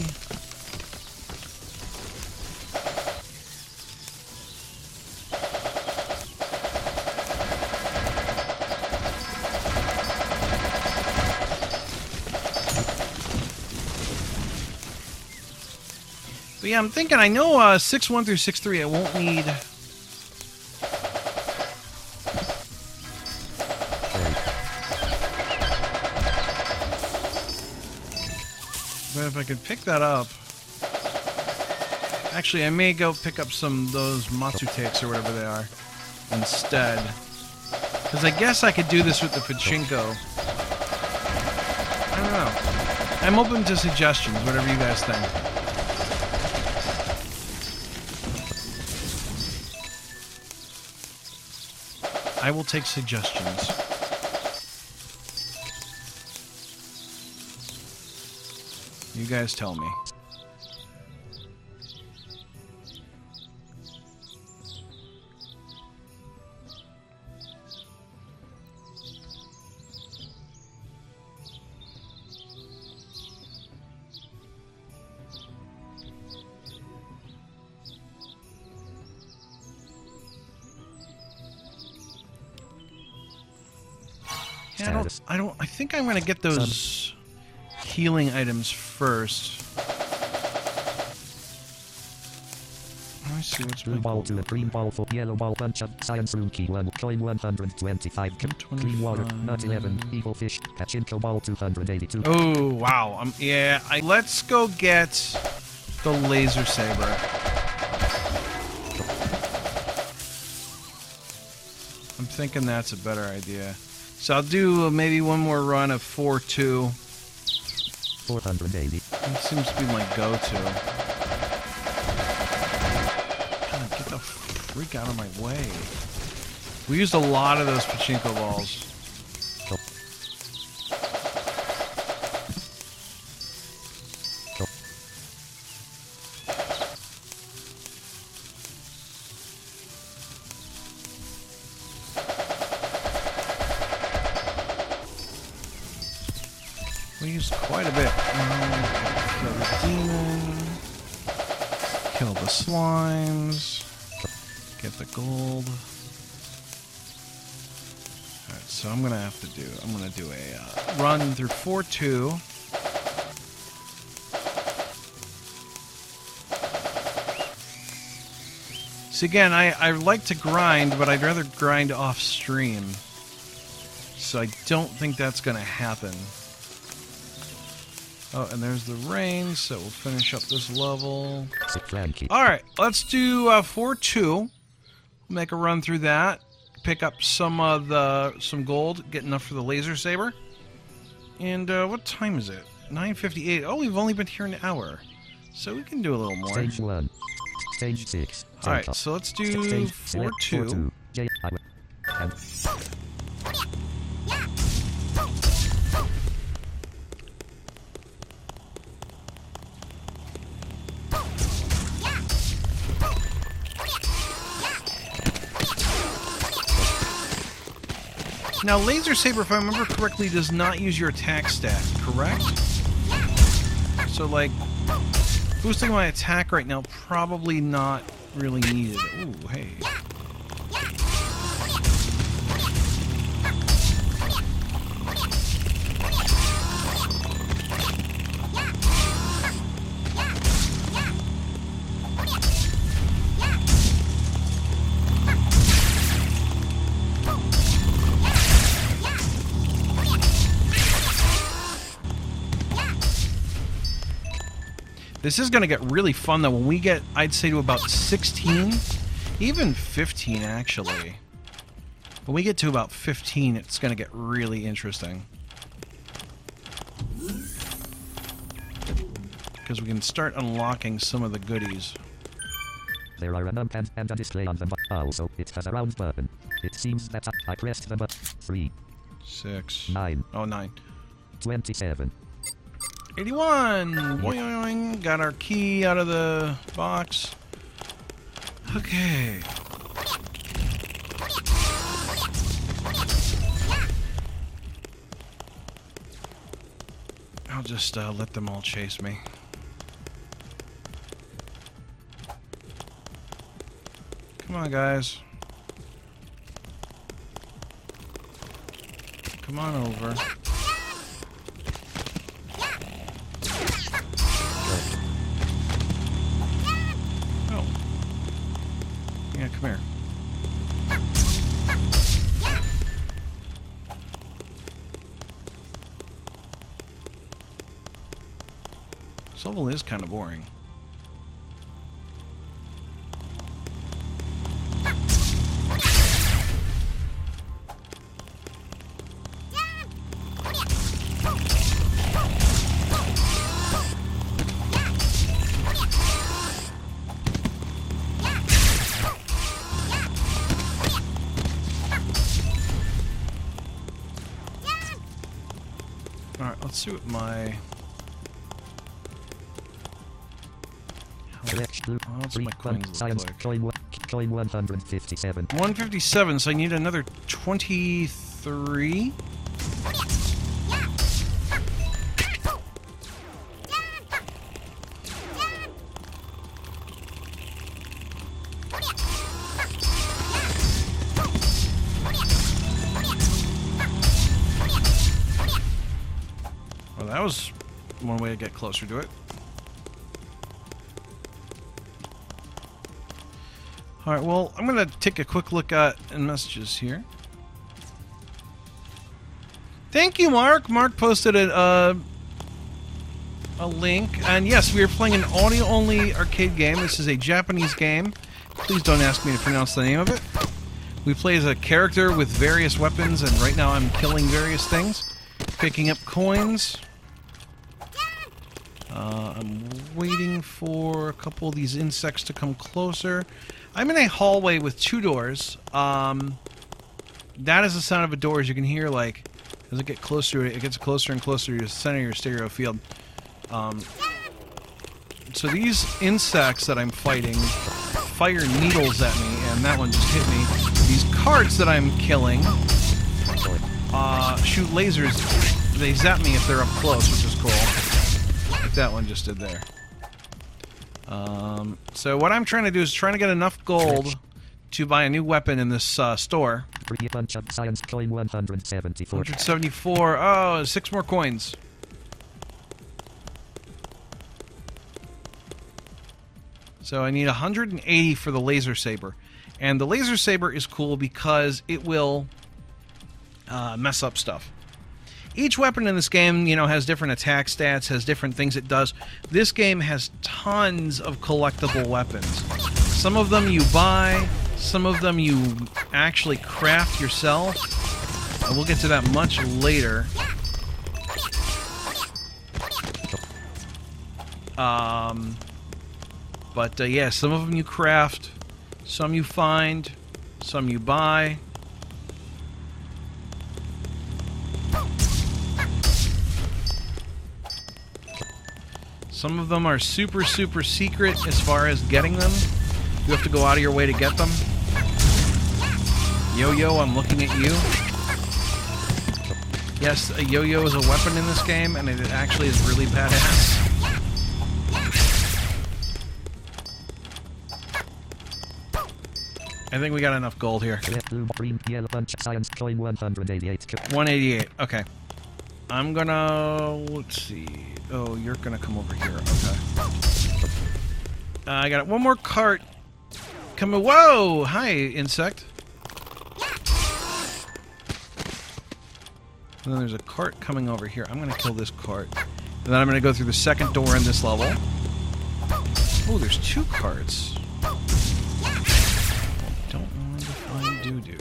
But yeah, I'm thinking, I know 6-1 through 6-3 I won't need... But if I could pick that up... Actually, I may go pick up some of those Matsutakes or whatever they are instead. Because I guess I could do this with the Pachinko. I don't know. I'm open to suggestions, whatever you guys think. I will take suggestions. You guys tell me. Yeah, I think I'm gonna get those healing items first. Let me see what's blue ball to a green ball for yellow ball punch up science room key 1 coin 125 green water nut 11 evil fish pachinko ball 282. Oh wow, yeah. Let's go get the laser saber. I'm thinking that's a better idea. So I'll do maybe one more run of 4-2. 480. That seems to be my go-to. God, get the freak out of my way. We used a lot of those pachinko balls. We used quite a bit. Kill the demon. Kill the slimes. Get the gold. Alright, so I'm gonna do a run through 4-2. So again, I like to grind, but I'd rather grind off stream. So I don't think that's gonna happen. Oh, and there's the rain, so we'll finish up this level. Alright, let's do 4-2. Make a run through that. Pick up some gold, get enough for the laser saber. And what time is it? 9:58. Oh, we've only been here an hour. So we can do a little more. Stage 1. Stage 6. Alright, so let's do 4-2. Now, Laser Saber, if I remember correctly, does not use your attack stat, correct? So, like, boosting my attack right now, probably not really needed. Ooh, hey. This is going to get really fun, though, when we get, I'd say, to about 16, even 15, actually. When we get to about 15, it's going to get really interesting. Because we can start unlocking some of the goodies. There are a numpad and a display on the button. Also, it has a round button. It seems that I pressed the button. 3. 6. 9. Oh, 9. 27. 81! Boing. Got our key out of the box. Okay. I'll just let them all chase me. Come on, guys. Come on over. Oh. Yeah, come here. This level is kind of boring. Alright, let's see what my... What's my coins look like? Coin 157. 157, so I need another 23? Well, that was one way to get closer to it. Alright, well, I'm going to take a quick look at messages here. Thank you, Mark. Mark posted a link. And yes, we are playing an audio-only arcade game. This is a Japanese game. Please don't ask me to pronounce the name of it. We play as a character with various weapons, and right now I'm killing various things. Picking up coins. I'm waiting for a couple of these insects to come closer. I'm in a hallway with 2 doors. That is the sound of a door, as you can hear, like, as it gets closer, it gets closer and closer to the center of your stereo field. So these insects that I'm fighting fire needles at me, and that one just hit me. These carts that I'm killing shoot lasers. They zap me if they're up close, which is cool. Like that one just did there. So what I'm trying to do is trying to get enough gold to buy a new weapon in this store. Free bunch of science coin 174. 174. Oh, 6 more coins. So I need 180 for the laser saber. And the laser saber is cool because it will mess up stuff. Each weapon in this game, you know, has different attack stats, has different things it does. This game has tons of collectible weapons. Some of them you buy, some of them you actually craft yourself. And we'll get to that much later. But yeah, some of them you craft, some you find, some you buy. Some of them are super, super secret as far as getting them. You have to go out of your way to get them. Yo-yo, I'm looking at you. Yes, a yo-yo is a weapon in this game, and it actually is really badass. I think we got enough gold here. 188, okay. I'm gonna... let's see... oh, you're gonna come over here, okay. I got one more cart. Coming... whoa! Hi, insect. And then there's a cart coming over here. I'm gonna kill this cart. And then I'm gonna go through the second door in this level. Oh, there's 2 carts. Don't mind if I do.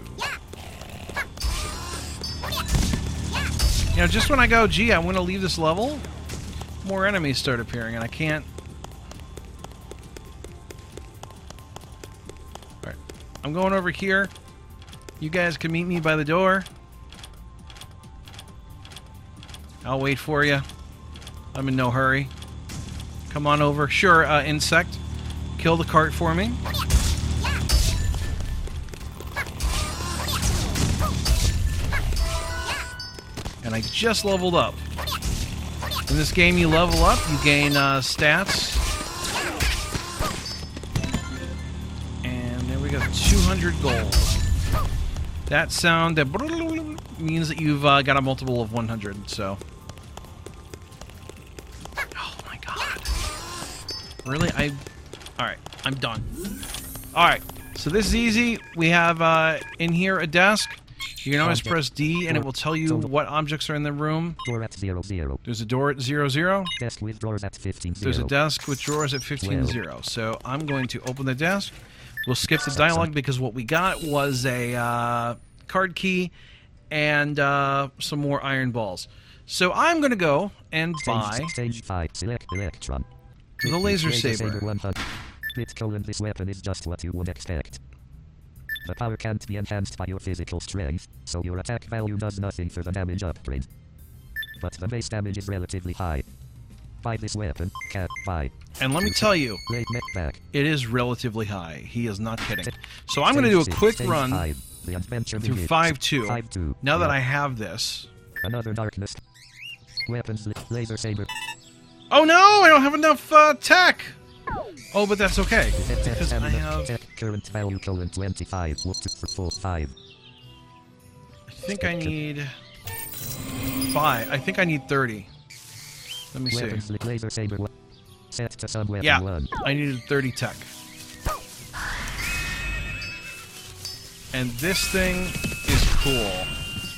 You know, just when I go, gee, I want to leave this level, more enemies start appearing, and I can't. Alright. I'm going over here. You guys can meet me by the door. I'll wait for you. I'm in no hurry. Come on over. Sure, insect. Kill the cart for me. And I just leveled up. In this game, you level up, you gain stats. And there we go, 200 gold. That sound that means that you've got a multiple of 100, so... Oh my god. Really? Alright, I'm done. Alright, so this is easy. We have in here a desk. You can always press D and it will tell you what objects are in the room. Door at 0, 0. There's a door at 0, 0. Desk with drawers at 15, 0. There's a desk with drawers at 15, 0. So I'm going to open the desk. We'll skip the dialogue because what we got was a card key and some more iron balls. So I'm going to go and buy Stage 5, select electron. the laser saber. 100. This weapon is just what you would expect. The power can't be enhanced by your physical strength, so your attack value does nothing for the damage upgrade. But the base damage is relatively high. Buy this weapon, cat, buy. And let me tell you, Late neck back. it is relatively high. He is not kidding. So I'm going to do a quick run The adventure through begins. 5-2. 5-2. Now that Yep. I have this. Another darkness. Weapons, laser saber. Oh no, I don't have enough tech! Oh, but that's okay. Because I have... Tech current value colon 25. Whoop to for 4, 5. I think I need 5. I think I need 30. Let me see. Weapons, laser saber. Set to some weapon Yeah, 1. I needed 30 tech. And this thing is cool.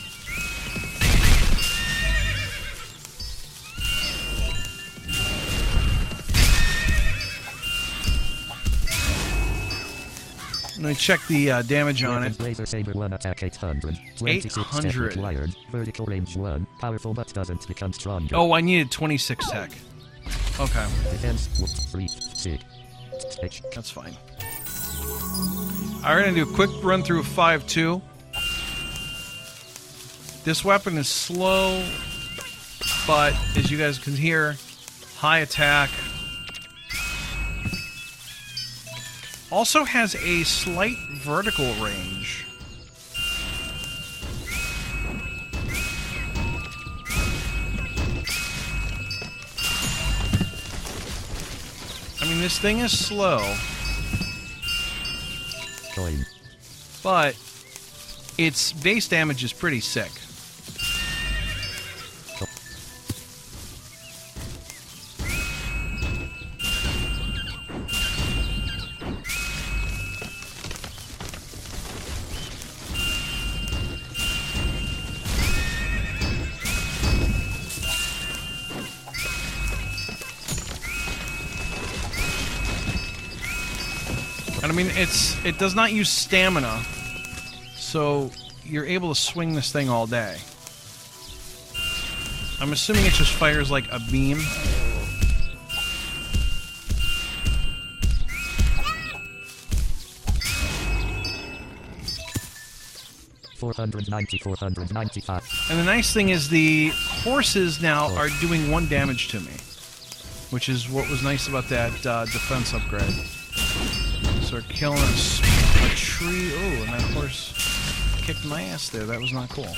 Let me check the damage on it. Laser saber 1 attack 800. 26 tech 800. required. Vertical range 1. Powerful but doesn't become stronger. Oh, I needed 26 tech. Okay, Defense whoop 3, 6. H. that's fine. Alright, I'm going to do a quick run through 5-2. This weapon is slow, but as you guys can hear, high attack. Also has a slight vertical range. I mean, this thing is slow, Coin. but its base damage is pretty sick. And I mean, it does not use stamina, so you're able to swing this thing all day. I'm assuming it just fires like a beam. $490. And the nice thing is the horses now are doing 1 damage to me, which is what was nice about that defense upgrade. So we're killing a tree. Oh, and that horse kicked my ass there. That was not cool.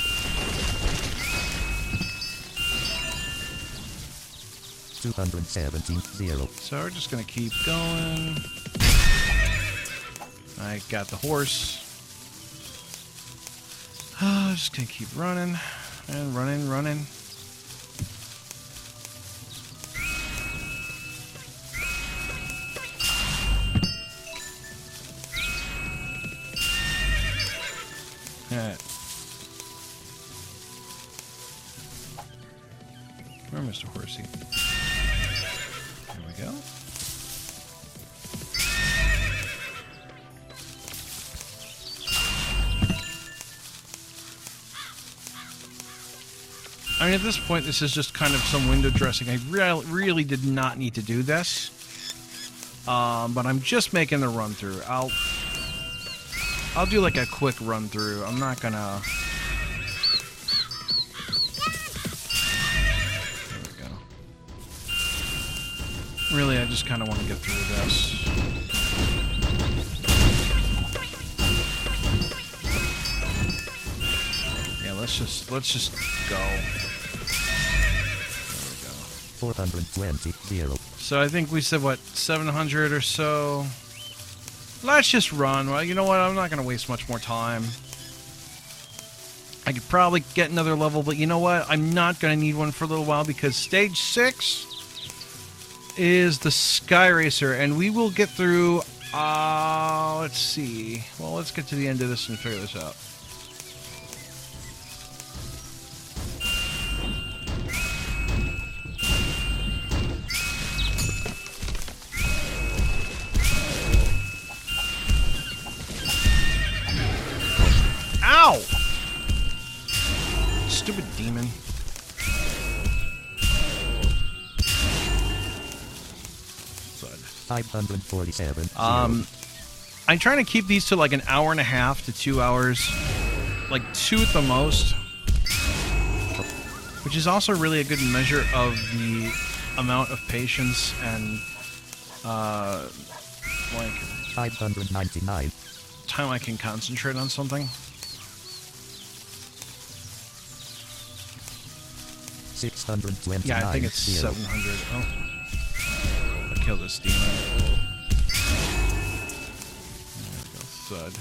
$217. So we're just going to keep going. I got the horse. Just going to keep running and running. Alright. Come on, Mr. Horsey. There we go. mean, at this point, this is just kind of some window dressing. I really did not need to do this. But I'm just making the run through. I'll do like a quick run through. I'm not gonna. There we go. Really, I just kind of want to get through this. Yeah, let's just go. There we go. 420, 0. So I think we said, what, 700 or so? Let's just run. Well, you know what? I'm not going to waste much more time. I could probably get another level, but you know what? I'm not going to need one for a little while because stage 6 is the Sky Racer, and we will get through, let's see. Well, let's get to the end of this and figure this out. Ow! Stupid demon. Thud. 547. I'm trying to keep these to like an hour and a half to 2 hours. Like 2 at the most. Which is also really a good measure of the amount of patience and, like... 599. time I can concentrate on something. 629. Yeah, I think it's 0. 700. Oh. I'll kill this demon. There we go. Thud.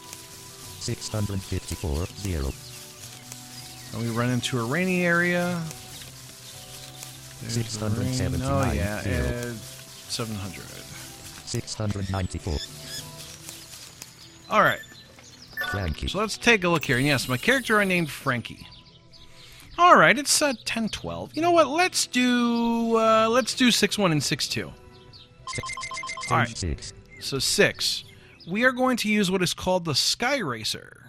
654, 0. And we run into a rainy area. There's the rain. 679, Oh, yeah. 0. 700. 694. Alright. Frankie. So let's take a look here. And yes, my character I named Frankie. Alright, it's 10-12. You know what? Let's do 6-1 and 6-2. Alright. 6. So 6. We are going to use what is called the Sky Racer.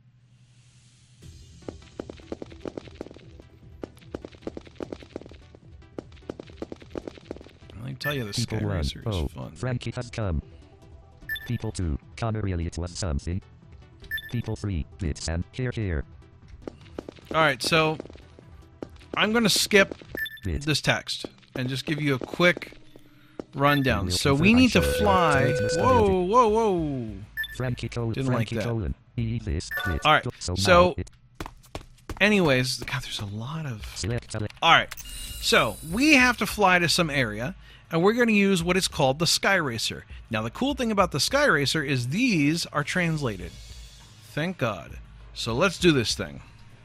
Let me tell you, the People Sky 1. Racer is Oh, fun. Frankie has come. People 2. Connor really it was something. People 3. Bits and here. Alright, so I'm going to skip Bit. this text and just give you a quick rundown. Will So prefer we need to unsure. fly. Trade Whoa, whoa, whoa. Frankie colon. Didn't like Frankie that. colon. This. Bit. Alright, So, so- now it- Anyways, God, there's a lot of... select a Alright, so we have to fly to some area, and we're going to use what is called the Sky Racer. Now, the cool thing about the Sky Racer is these are translated. Thank God. So let's do this thing.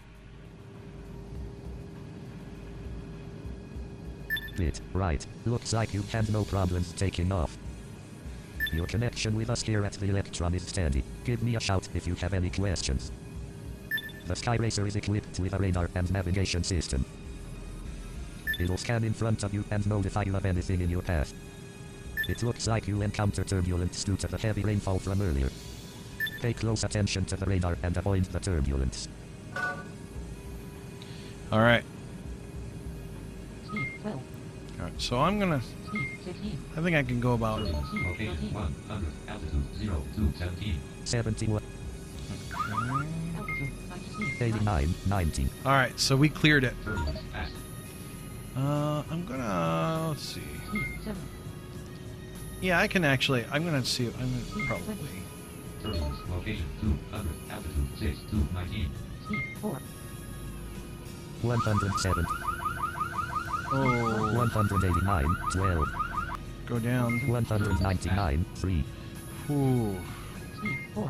bit. Right. Looks like you had no problems taking off. Your connection with us here at the Electron is steady. Give me a shout if you have any questions. The Sky Racer is equipped with a radar and navigation system. It'll scan in front of you and notify you of anything in your path. It looks like you encountered turbulence due to the heavy rainfall from earlier. Pay close attention to the radar and avoid the turbulence. Alright. C12. Alright, so I'm gonna... C15. I think I can go about... Location 100, altitude 0 to 17. 71, Altitude 96. 89, 19. Alright, so we cleared it. Turbulence passed. I'm gonna... Let's see. C7. Yeah, I can actually... I'm gonna see... I'm gonna probably... Turbulence location 200, altitude 6 to 19. C4. 107, Oh, 189, 12, go down. 199, 3, Ooh. C4.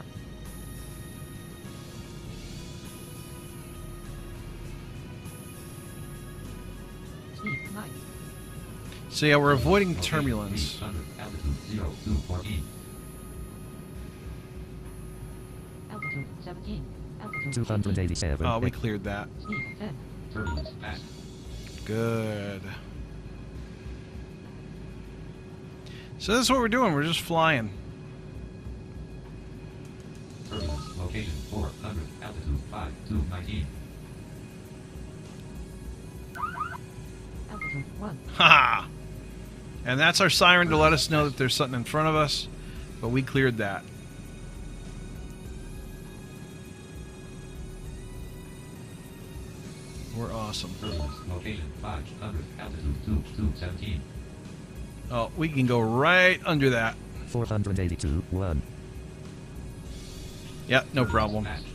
C9. So yeah, we're avoiding Location turbulence. 800, altitude 0 to 14. Altitude 17. Altitude 287, Oh, we cleared that. C10. Turbulence passed. Good. So this is what we're doing. We're just flying. Turbulence location 400, altitude 5 to 19. Altitude 1. Ha! And that's our siren to let us know that there's something in front of us, but we cleared that. We're awesome. Turbulence. Location 500. Altitude 217. Oh, we can go right under that. 482, 1. Yep, no problem. Match.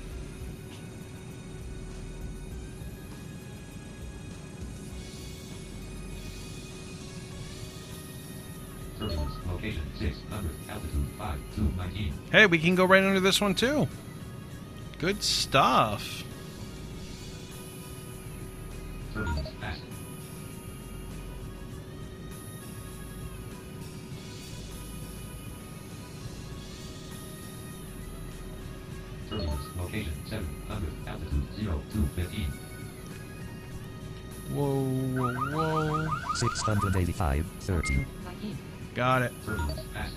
Turbulence. Location 600. Altitude 5219. Hey, we can go right under this one too. Good stuff. Turbulence. Match. Turbulence. Location 700. Altitude 0215. Whoa, whoa, whoa. 685, 30. Altitude 19. Got it. Turbulence. Match.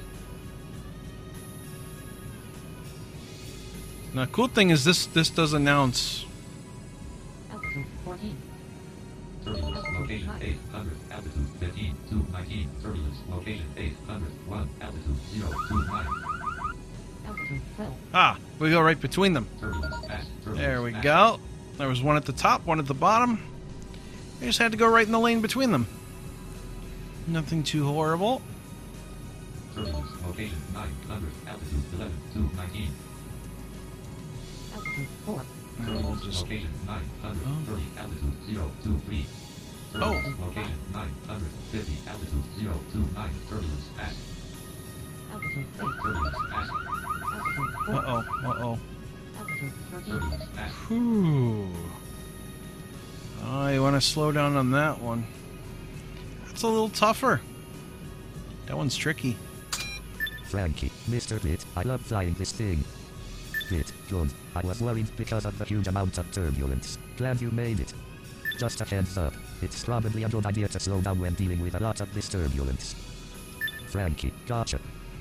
Now, cool thing is this does announce. Altitude 14. Turbulence. Location 800. Altitude 15 219. Turbulence. Location 801. Altitude 029. Altitude 12. Ah, we go right between them. Turbulence. Match. Turbulence. There we match. go. There was one at the top, one at the bottom. We just had to go right in the lane between them. Nothing too horrible. Turbulence. Location 900. Altitude 11 219. Altitude 4. And we'll Turbulence. just Location 930. Oh. Altitude 023. Turbulence. Oh. Location 950. Altitude 029. Turbulence. Match. Altitude 8. Turbulence. Match. Altitude 4. Uh-oh. Altitude 13. Turbulence. Match. Whew. Oh, you want to slow down on that one. That's a little tougher. That one's tricky. Frankie, Mr. Bit, I love flying this thing. Bit, good. I was worried because of the huge amount of turbulence. Glad you made it. Just a heads up, it's probably a good idea to slow down when dealing with a lot of this turbulence. Frankie, gotcha.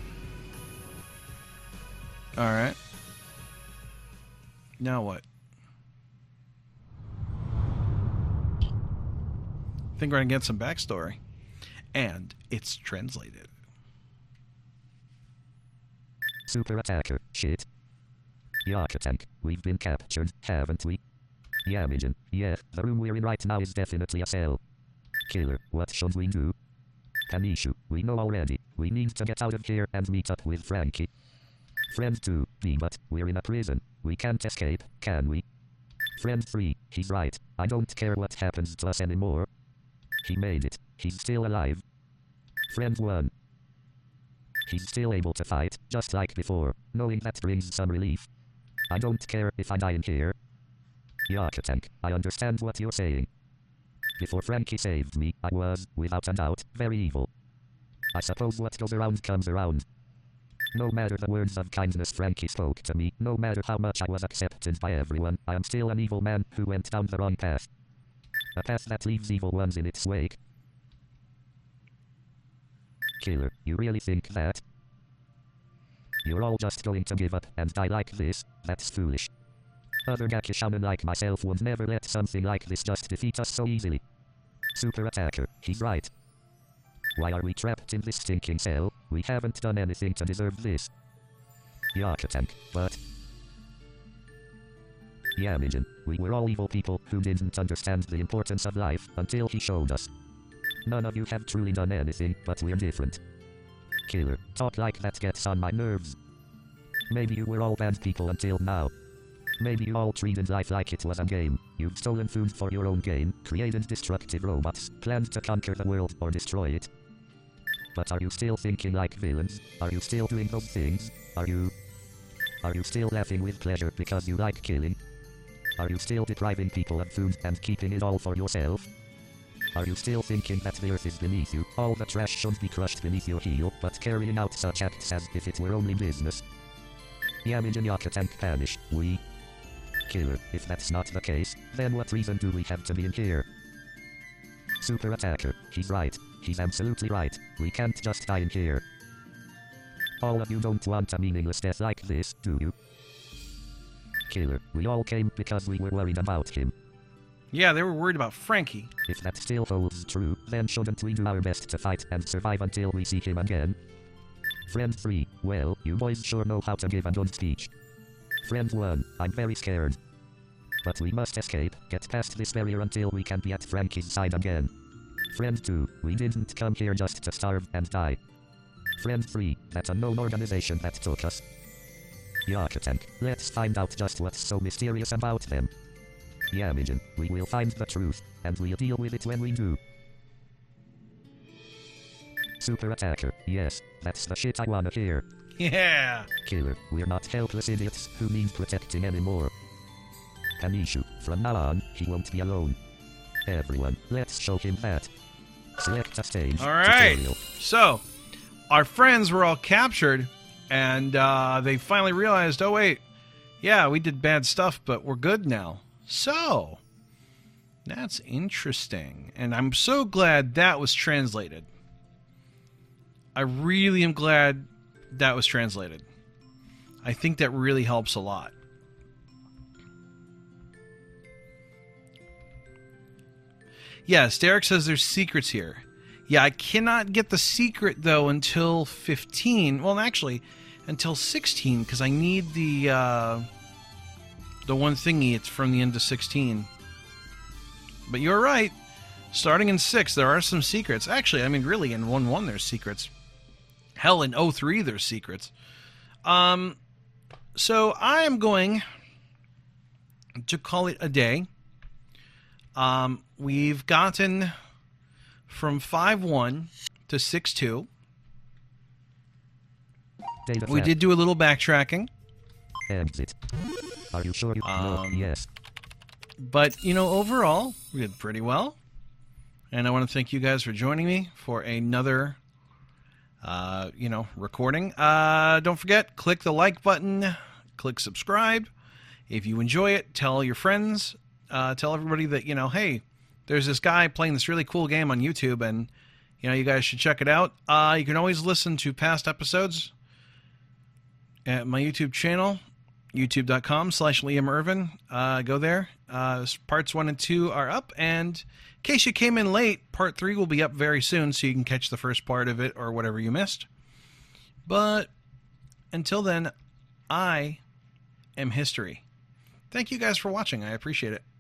Alright. Now what? I think we're going to get some backstory. And it's translated. Super attacker, shit. Yakatank, we've been captured, haven't we? Yamijin, yeah, the room we're in right now is definitely a cell. Killer, what should we do? Tanishu, we know already, we need to get out of here and meet up with Frankie. Friend 2, B, but we're in a prison, we can't escape, can we? Friend 3, he's right, I don't care what happens to us anymore. He made it, he's still alive. Friend 1, he's still able to fight, just like before, knowing that brings some relief. I don't care if I die in here. Yakatank, I understand what you're saying. Before Frankie saved me, I was, without a doubt, very evil. I suppose what goes around comes around. No matter the words of kindness Frankie spoke to me, no matter how much I was accepted by everyone, I am still an evil man who went down the wrong path. A path that leaves evil ones in its wake. Killer, you really think that? You're all just going to give up and die like this? That's foolish. Other Gakishaman like myself would never let something like this just defeat us so easily. Super attacker, he's right. Why are we trapped in this stinking cell? We haven't done anything to deserve this. Yakatank, but... Yamijin, we were all evil people who didn't understand the importance of life until he showed us. None of you have truly done anything, but we're different. Killer, talk like that gets on my nerves. Maybe you were all bad people until now. Maybe you all treated life like it was a game. You've stolen food for your own gain, created destructive robots, planned to conquer the world or destroy it. But are you still thinking like villains? Are you still doing those things? Are you still laughing with pleasure because you like killing? Are you still depriving people of food and keeping it all for yourself? Are you still thinking that the earth is beneath you, all the trash should be crushed beneath your heel, but carrying out such acts as if it were only business? Yamijin Yakatank Panish, we... Killer, if that's not the case, then what reason do we have to be in here? Super attacker, he's right. He's absolutely right. We can't just die in here. All of you don't want a meaningless death like this, do you? Killer, we all came because we were worried about him. Yeah, they were worried about Frankie. If that still holds true, then shouldn't we do our best to fight and survive until we see him again? Friend 3, well, you boys sure know how to give a good speech. Friend 1, I'm very scared. But we must escape, get past this barrier until we can be at Frankie's side again. Friend 2, we didn't come here just to starve and die. Friend 3, that's a known organization that took us. Yakutank, let's find out just what's so mysterious about them. Yamijin, we will find the truth, and we'll deal with it when we do. Super Attacker, yes, that's the shit I wanna hear. Yeah. Killer, we're not helpless idiots who need protecting anymore. Kanishu, from now on, he won't be alone. Everyone, let's show him that. Select a stage. All right. Tutorial. So, our friends were all captured, and they finally realized, oh, wait, yeah, we did bad stuff, but we're good now. So, that's interesting. And I'm so glad that was translated. I really am glad that was translated. I think that really helps a lot. Yes, Derek says there's secrets here. Yeah, I cannot get the secret, though, until 15. Well, actually, until 16, because I need the one thingy. It's from the end of 16. But you're right. Starting in 6, there are some secrets. Actually, I mean, really, in 1-1, there's secrets. Hell, in 03, there's secrets. So I am going to call it a day. We've gotten from 5-1 to 6-2. Data We set. did do a little backtracking. Exit. Are you sure you no, yes. But, you know, overall, we did pretty well. And I want to thank you guys for joining me for another, recording. Don't forget, click the like button, click subscribe. If you enjoy it, tell your friends, tell everybody that, hey, there's this guy playing this really cool game on YouTube, and, you guys should check it out. You can always listen to past episodes at my YouTube channel, youtube.com/Liam Irvin. Go there. Parts 1 and 2 are up, and in case you came in late, part 3 will be up very soon, so you can catch the first part of it or whatever you missed. But until then, I am history. Thank you guys for watching. I appreciate it.